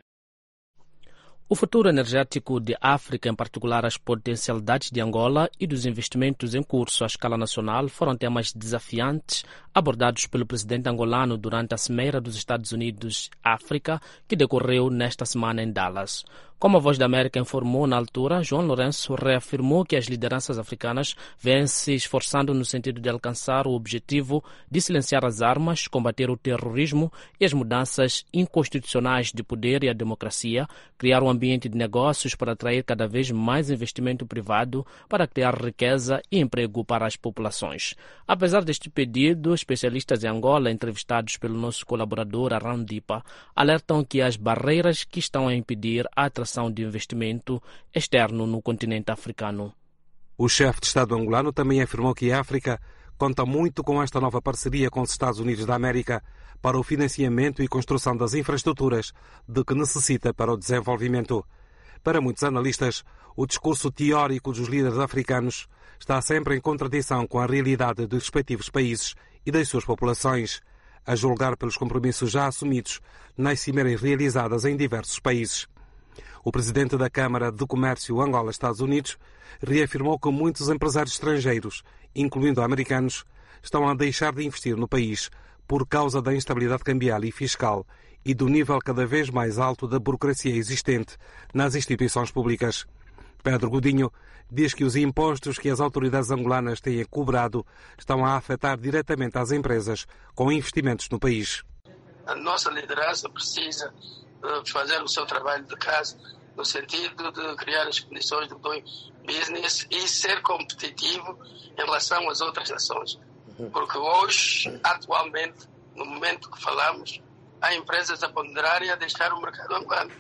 O futuro energético de África, em particular as potencialidades de Angola e dos investimentos em curso à escala nacional, foram temas desafiantes abordados pelo presidente angolano durante a Cimeira dos Estados Unidos-África, que decorreu nesta semana em Dallas. Como a Voz da América informou na altura, João Lourenço reafirmou que as lideranças africanas vêm se esforçando no sentido de alcançar o objetivo de silenciar as armas, combater o terrorismo e as mudanças inconstitucionais de poder e a democracia, criar um ambiente de negócios para atrair cada vez mais investimento privado para criar riqueza e emprego para as populações. Apesar deste pedido, especialistas em Angola, entrevistados pelo nosso colaborador Arão Dipa, alertam que as barreiras que estão a impedir a atração de investimento externo no continente africano. O chefe de Estado angolano também afirmou que a África conta muito com esta nova parceria com os Estados Unidos da América para o financiamento e construção das infraestruturas de que necessita para o desenvolvimento. Para muitos analistas, o discurso teórico dos líderes africanos está sempre em contradição com a realidade dos respectivos países e das suas populações, a julgar pelos compromissos já assumidos nas cimeiras realizadas em diversos países. O presidente da Câmara de Comércio Angola-Estados Unidos reafirmou que muitos empresários estrangeiros, incluindo americanos, estão a deixar de investir no país por causa da instabilidade cambial e fiscal e do nível cada vez mais alto da burocracia existente nas instituições públicas. Pedro Godinho diz que os impostos que as autoridades angolanas têm cobrado estão a afetar diretamente as empresas com investimentos no país. A nossa liderança precisa fazer o seu trabalho de casa no sentido de criar as condições de doing business e ser competitivo em relação às outras nações. Porque hoje, atualmente, no momento que falamos, há empresas a ponderarem a deixar o mercado angolano,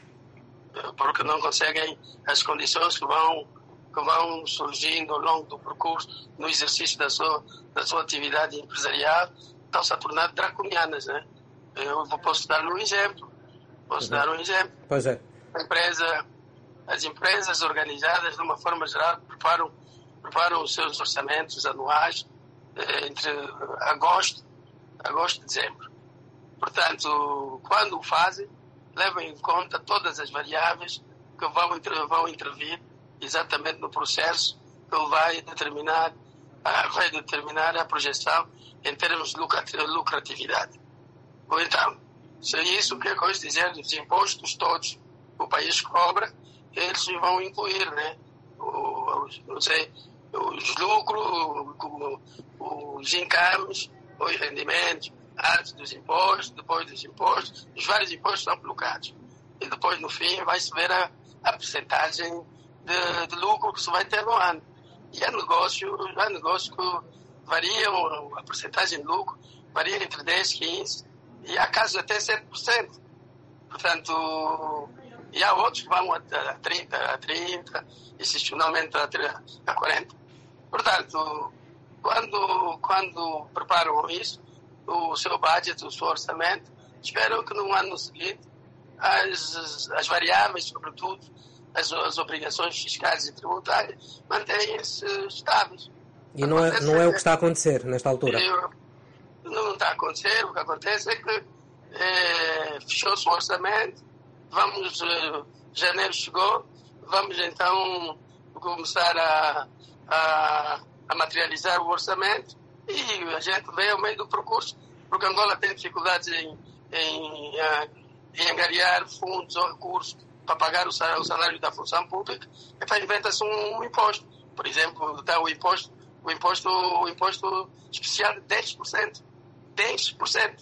porque não conseguem as condições que vão, que vão surgindo ao longo do percurso, no exercício da sua, da sua atividade empresarial, estão-se a tornar draconianas, né? Eu posso dar um exemplo. Posso uhum. dar um exemplo. Pois é. A empresa, as empresas organizadas, de uma forma geral, preparam, preparam os seus orçamentos anuais eh, entre agosto, agosto e dezembro. Portanto, quando o fazem, levam em conta todas as variáveis que vão, inter, vão intervir exatamente no processo que vai determinar, ah, vai determinar a projeção em termos de lucratividade. Ou então, se é isso que eu gosto de dizer, os impostos todos que o país cobra, eles vão incluir, né? Os, não sei, os lucros, os encames, os rendimentos, antes dos impostos, depois dos impostos, os vários impostos são colocados. E depois, no fim, vai-se ver a, a percentagem de, de lucro que se vai ter no ano. E é negócio, é negócio que, variam, a porcentagem de lucro varia entre dez por cento, quinze por cento e há casos até sete por cento. Portanto, e há outros que vão a trinta por cento, a trinta por cento, excepcionalmente a quarenta por cento. Portanto, quando, quando preparam isso, o seu budget, o seu orçamento, espero que no ano seguinte as, as variáveis, sobretudo as, as obrigações fiscais e tributárias, mantenham-se estáveis. E não é, não é o que está a acontecer nesta altura? Eu, não está a acontecer. O que acontece é que é, fechou-se o orçamento, vamos, janeiro chegou, vamos então começar a, a, a materializar o orçamento e a gente vê ao meio do percurso, porque Angola tem dificuldades em, em, em angariar fundos ou recursos para pagar o salário, o salário da função pública, então inventa-se um, um imposto. Por exemplo, dá o imposto, o imposto, o imposto especial de dez por cento. dez por cento.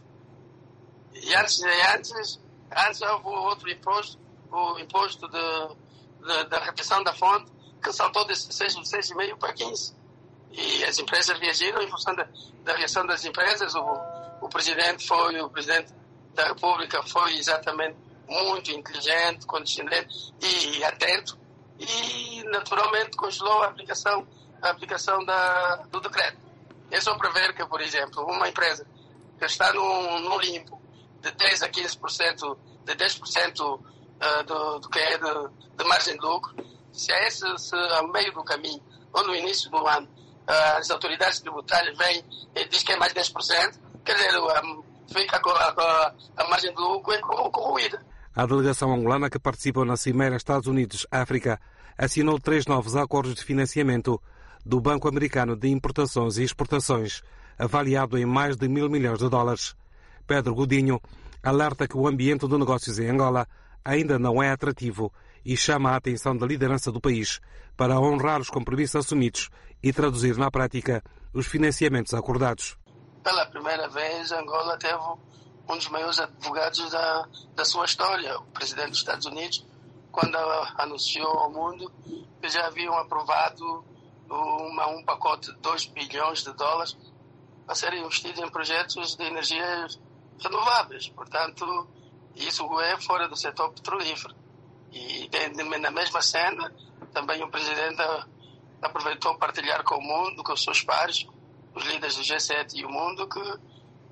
E antes, antes, antes houve outro imposto, o imposto de, de, da retenção da fonte, que saltou de seis vírgula cinco por cento para quinze por cento. E as empresas reagiram em função da, da reação das empresas. O, o presidente foi, o presidente da República foi exatamente muito inteligente, condescendente e atento, e naturalmente congelou a aplicação, a aplicação da, do decreto. É só prever que, por exemplo, uma empresa que está no, no limbo de dez a quinze por cento, de dez por cento uh, do, do que é de, de margem de lucro, se é esse, se ao meio do caminho ou no início do ano uh, as autoridades tributárias vêm e dizem que é mais dez por cento, quer dizer, um, fica com a, com a, a margem de lucro corroída. A delegação angolana que participou na Cimeira Estados Unidos-África assinou três novos acordos de financiamento do Banco Americano de Importações e Exportações, avaliado em mais de mil milhões de dólares. Pedro Godinho alerta que o ambiente de negócios em Angola ainda não é atrativo e chama a atenção da liderança do país para honrar os compromissos assumidos e traduzir na prática os financiamentos acordados. Pela primeira vez, Angola teve um dos maiores advogados da, da sua história, o presidente dos Estados Unidos, quando anunciou ao mundo que já haviam aprovado uma, um pacote de dois bilhões de dólares a serem investidos em projetos de energias renováveis. Portanto, isso é fora do setor petrolífero. E na mesma cena, também o presidente aproveitou partilhar com o mundo, com os seus pares, os líderes do G sete e o mundo, que uh,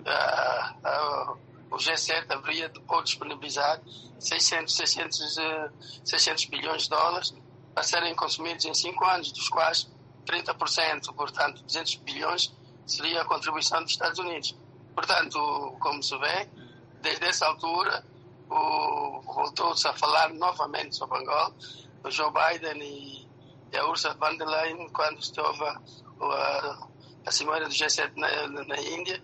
uh, o G sete haveria depois disponibilizar seiscentos, seiscentos, uh, seiscentos bilhões de dólares a serem consumidos em cinco anos, dos quais trinta por cento, portanto duzentos bilhões, seria a contribuição dos Estados Unidos. Portanto, como se vê, desde essa altura voltou-se a falar novamente sobre Angola. O Joe Biden e a Ursula von der Leyen, quando esteve a, a, a Cimeira do G sete na, na, na Índia,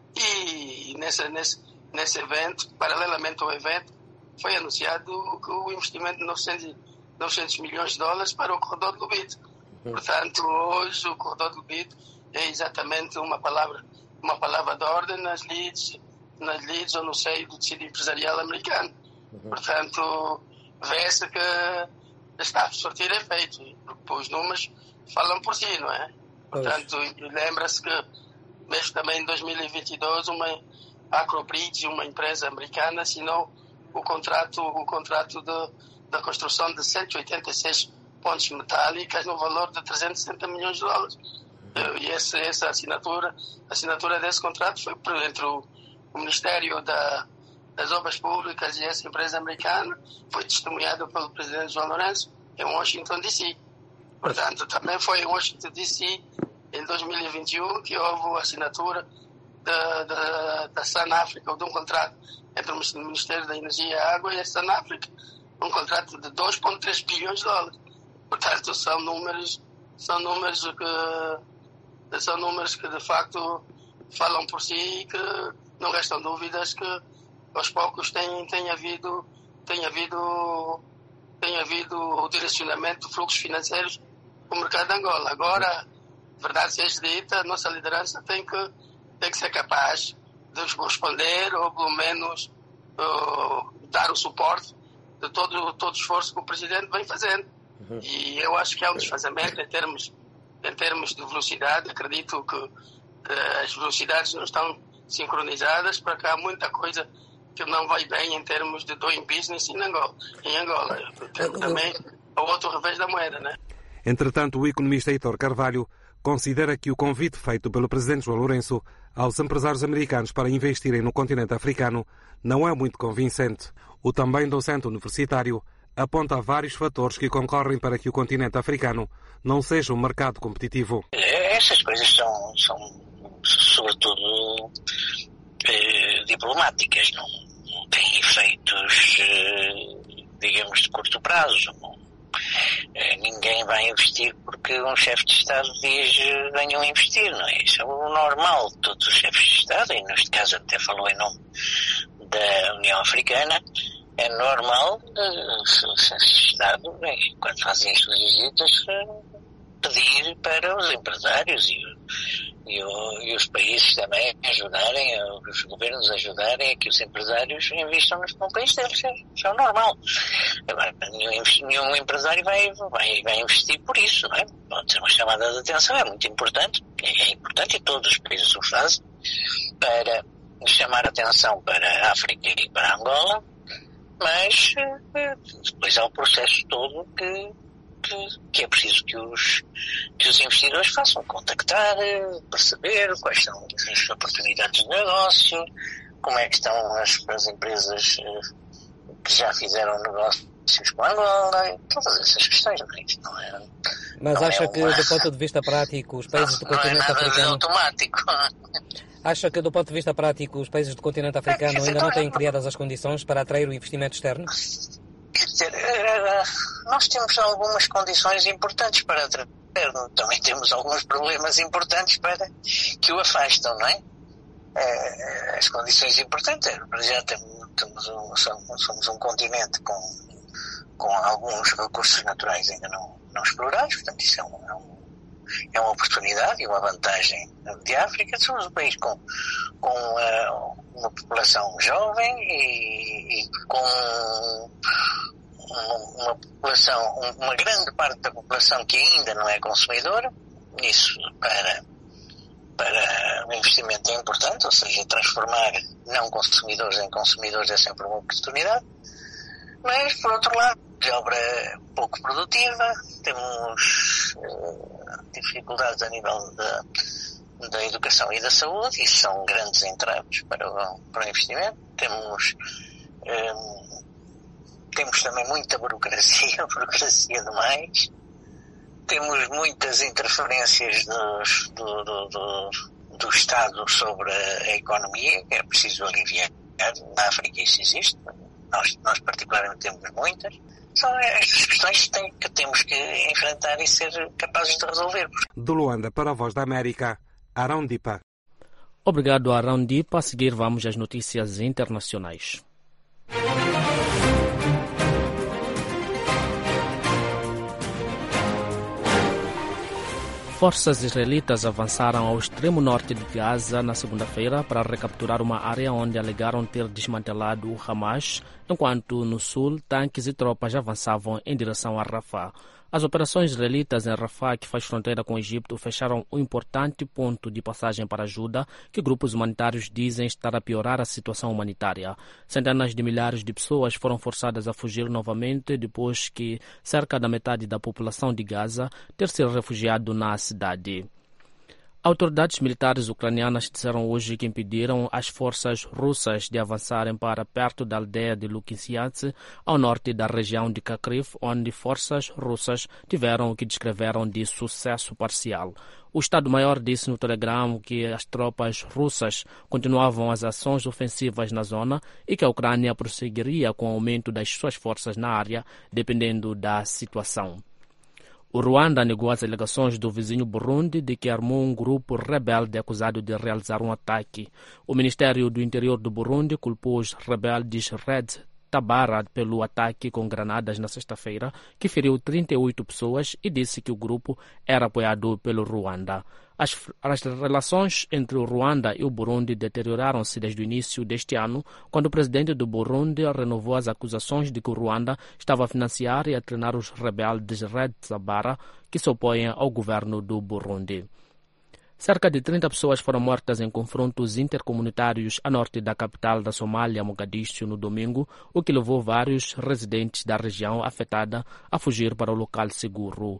e nesse, nesse, nesse evento, paralelamente ao evento, foi anunciado que o investimento de novecentos milhões de dólares para o corredor do Lubito. Portanto, hoje o corredor do Lubito é exatamente uma palavra, uma palavra de ordem nas leads, nas leads ou no seio do tecido empresarial americano. Uhum. Portanto, vê-se que está a surtir efeito, porque os números falam por si, não é? Portanto, lembra-se que mesmo também em dois mil e vinte e dois uma Acrobridge, uma empresa americana, assinou o contrato, o contrato de, da construção de cento e oitenta e seis pontes metálicas no valor de trezentos e sessenta milhões de dólares. E essa, essa assinatura, a assinatura desse contrato foi entre o, o Ministério da, das Obras Públicas e essa empresa americana, foi testemunhado pelo presidente João Lourenço em Washington, D C Portanto, também foi em Washington, D C em dois mil e vinte e um, que houve a assinatura da, da, da Sun-África, de um contrato entre o Ministério da Energia e Água e a Sun-África, um contrato de dois vírgula três bilhões de dólares. Portanto, são números, são números que, são números que de facto falam por si e que não restam dúvidas que aos poucos tem, tem havido, tem havido, tem havido o direcionamento de fluxos financeiros para o mercado de Angola. Agora, verdade seja dita, a nossa liderança tem que, tem que ser capaz de responder ou pelo menos uh, dar o suporte de todo, todo o esforço que o Presidente vem fazendo. Uhum. E eu acho que há um desfazamento em termos, em termos de velocidade. Acredito que as velocidades não estão sincronizadas, para cá há muita coisa que não vai bem em termos de doing business em Angola. Em Angola. Também é o outro revés da moeda, né? Entretanto, o economista Heitor Carvalho considera que o convite feito pelo presidente João Lourenço aos empresários americanos para investirem no continente africano não é muito convincente. O também docente universitário aponta vários fatores que concorrem para que o continente africano não seja um mercado competitivo. Essas coisas são, são sobretudo, eh, diplomáticas, não, não têm efeitos, eh, digamos, de curto prazo. Não, eh, ninguém vai investir porque um chefe de Estado diz venham investir, não é? Isso é o normal de todos os chefes de Estado, e neste caso até falou em nome da União Africana. É normal, se o chefe de Estado, quando fazem as suas visitas, pedir para os empresários e, e, o, e os países também ajudarem, os governos ajudarem a que os empresários investam no país deles. Isso é o normal. Agora, nenhum, nenhum empresário vai, vai, vai investir por isso, não é? Pode ser uma chamada de atenção, é muito importante, é importante e todos os países o fazem, para chamar atenção para a África e para a Angola, mas depois há o processo todo que, que, que é preciso que os, que os investidores façam, contactar, perceber quais são as oportunidades de negócio, como é que estão as, as empresas que já fizeram negócios com a Angola, todas essas questões. Não é, mas não acha é que, uma... do ponto de vista prático, os países do continente não é nada africano... automático. Acha que, do ponto de vista prático, os países do continente africano ainda não têm criadas as condições para atrair o investimento externo? Quer dizer, nós temos algumas condições importantes para atrair, também temos alguns problemas importantes para que o afastam, não é? As condições importantes, para já temos um, somos um continente com, com alguns recursos naturais ainda não, não explorados, portanto isso é um, é um É uma oportunidade e uma vantagem de África. Somos um país com, com uh, uma população jovem e, e com uma, uma população, uma grande parte da população que ainda não é consumidora. Isso para, para o investimento é importante, ou seja, transformar não consumidores em consumidores é sempre uma oportunidade. Mas, por outro lado, de obra pouco produtiva, temos uh, dificuldades a nível da, da educação e da saúde, e são grandes entraves para o, para o investimento. Temos, um, temos também muita burocracia, burocracia demais. Temos muitas interferências dos, do, do, do, do Estado sobre a economia, que é preciso aliviar. Na África isso existe. Nós, nós particularmente temos muitas. São estas questões que temos que enfrentar e ser capazes de resolver. De Luanda para a Voz da América, Arão Dipa. Obrigado, Arão Dipa. A seguir vamos às notícias internacionais. Forças israelitas avançaram ao extremo norte de Gaza na segunda-feira para recapturar uma área onde alegaram ter desmantelado o Hamas, enquanto no sul tanques e tropas avançavam em direção a Rafah. As operações israelitas em Rafah, que faz fronteira com o Egito, fecharam um importante ponto de passagem para ajuda que grupos humanitários dizem estar a piorar a situação humanitária. Centenas de milhares de pessoas foram forçadas a fugir novamente depois que cerca da metade da população de Gaza ter se refugiado na cidade. Autoridades militares ucranianas disseram hoje que impediram as forças russas de avançarem para perto da aldeia de Lukiansk, ao norte da região de Kharkiv, onde forças russas tiveram o que descreveram de sucesso parcial. O Estado-Maior disse no Telegram que as tropas russas continuavam as ações ofensivas na zona e que a Ucrânia prosseguiria com o aumento das suas forças na área, dependendo da situação. O Ruanda negou as alegações do vizinho Burundi de que armou um grupo rebelde acusado de realizar um ataque. O Ministério do Interior do Burundi culpou os rebeldes Red Tabara pelo ataque com granadas na sexta-feira, que feriu trinta e oito pessoas, e disse que o grupo era apoiado pelo Ruanda. As, as relações entre o Ruanda e o Burundi deterioraram-se desde o início deste ano, quando o presidente do Burundi renovou as acusações de que o Ruanda estava a financiar e a treinar os rebeldes Red Tabara, que se opõem ao governo do Burundi. Cerca de trinta pessoas foram mortas em confrontos intercomunitários a norte da capital da Somália, Mogadiscio, no domingo, o que levou vários residentes da região afetada a fugir para o local seguro.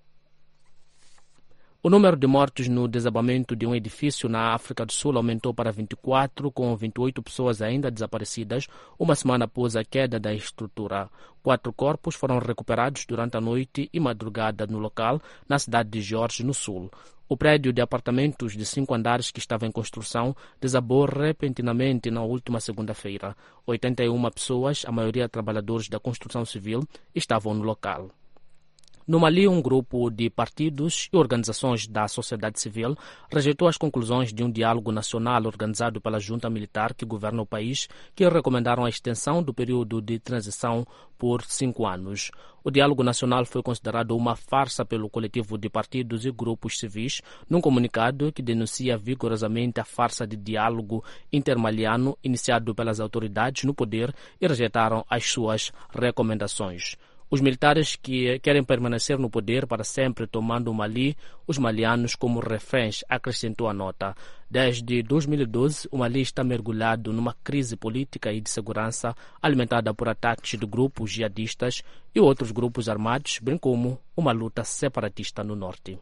O número de mortos no desabamento de um edifício na África do Sul aumentou para vinte e quatro, com vinte e oito pessoas ainda desaparecidas, uma semana após a queda da estrutura. Quatro corpos foram recuperados durante a noite e madrugada no local, na cidade de George, no sul. O prédio de apartamentos de cinco andares que estava em construção desabou repentinamente na última segunda-feira. oitenta e uma pessoas, a maioria trabalhadores da construção civil, estavam no local. No Mali, um grupo de partidos e organizações da sociedade civil rejeitou as conclusões de um diálogo nacional organizado pela junta militar que governa o país, que recomendaram a extensão do período de transição por cinco anos. O diálogo nacional foi considerado uma farsa pelo coletivo de partidos e grupos civis, num comunicado que denuncia vigorosamente a farsa de diálogo intermaliano iniciado pelas autoridades no poder e rejeitaram as suas recomendações. Os militares que querem permanecer no poder para sempre, tomando o Mali, os malianos como reféns, acrescentou a nota. Desde dois mil e doze, o Mali está mergulhado numa crise política e de segurança alimentada por ataques de grupos jihadistas e outros grupos armados, bem como uma luta separatista no norte.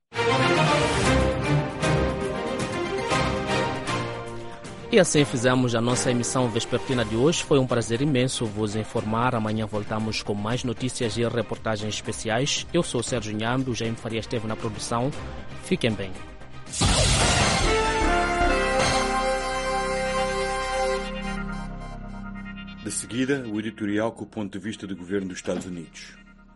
E assim fizemos a nossa emissão vespertina de hoje. Foi um prazer imenso vos informar. Amanhã voltamos com mais notícias e reportagens especiais. Eu sou o Sérgio Nhambi, o Jaime Faria esteve na produção. Fiquem bem. De seguida, o editorial com o ponto de vista do governo dos Estados Unidos.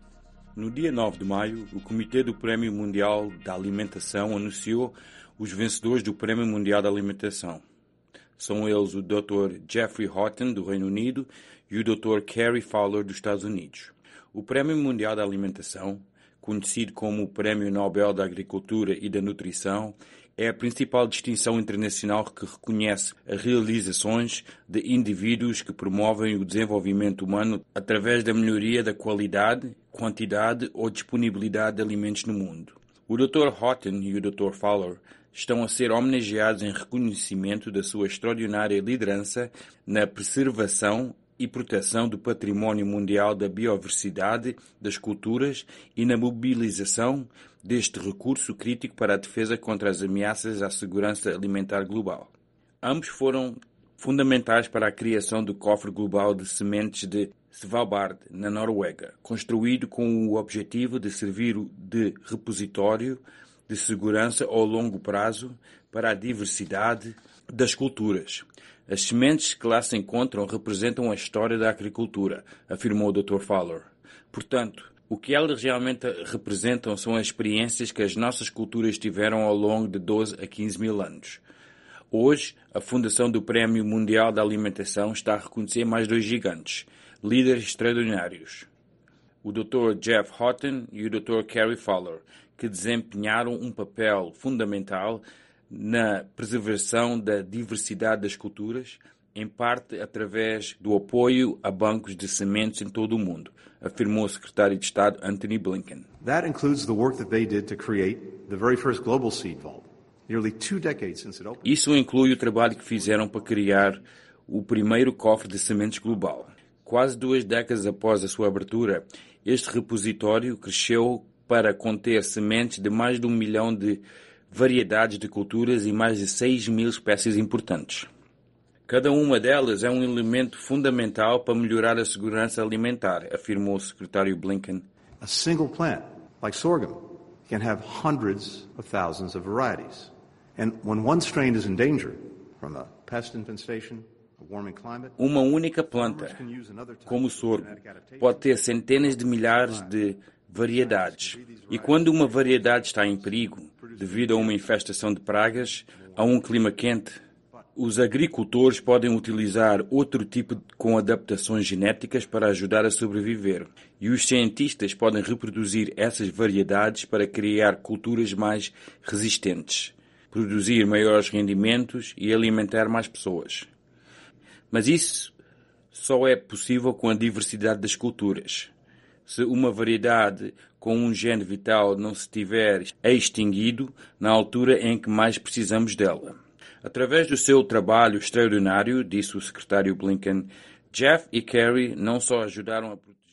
No dia nove de maio, o Comitê do Prémio Mundial da Alimentação anunciou os vencedores do Prémio Mundial da Alimentação. São eles o doutor Jeffrey Houghton, do Reino Unido, e o doutor Cary Fowler, dos Estados Unidos. O Prémio Mundial da Alimentação, conhecido como o Prémio Nobel da Agricultura e da Nutrição, é a principal distinção internacional que reconhece as realizações de indivíduos que promovem o desenvolvimento humano através da melhoria da qualidade, quantidade ou disponibilidade de alimentos no mundo. O doutor Houghton e o doutor Fowler estão a ser homenageados em reconhecimento da sua extraordinária liderança na preservação e proteção do património mundial da biodiversidade das culturas e na mobilização deste recurso crítico para a defesa contra as ameaças à segurança alimentar global. Ambos foram fundamentais para a criação do Cofre Global de Sementes de Svalbard, na Noruega, construído com o objetivo de servir de repositório de segurança ao longo prazo para a diversidade das culturas. As sementes que lá se encontram representam a história da agricultura, afirmou o doutor Fowler. Portanto, o que elas realmente representam são as experiências que as nossas culturas tiveram ao longo de doze a quinze mil anos. Hoje, a Fundação do Prémio Mundial da Alimentação está a reconhecer mais dois gigantes, líderes extraordinários, o doutor Jeff Houghton e o doutor Cary Fowler, que desempenharam um papel fundamental na preservação da diversidade das culturas, em parte através do apoio a bancos de sementes em todo o mundo, afirmou o secretário de Estado Antony Blinken. That includes the work that they did to create the very first global seed vault. Nearly two decades since it opened. Isso inclui o trabalho que fizeram para criar o primeiro cofre de sementes global. Quase duas décadas após a sua abertura, este repositório cresceu para conter sementes de mais de um milhão de variedades de culturas e mais de seis mil espécies importantes. Cada uma delas é um elemento fundamental para melhorar a segurança alimentar, afirmou o secretário Blinken. A single plant, like sorghum, can have hundreds of thousands of varieties. And when one strain is in danger from a pest infestation, a warming climate, uma única planta, como o sorgo, pode ter centenas de milhares de variedades. E quando uma variedade está em perigo, devido a uma infestação de pragas, a um clima quente, os agricultores podem utilizar outro tipo de, com adaptações genéticas para ajudar a sobreviver. E os cientistas podem reproduzir essas variedades para criar culturas mais resistentes, produzir maiores rendimentos e alimentar mais pessoas. Mas isso só é possível com a diversidade das culturas. Se uma variedade com um gene vital não se estiver extinguido na altura em que mais precisamos dela. Através do seu trabalho extraordinário, disse o secretário Blinken, Jeff e Kerry não só ajudaram a proteger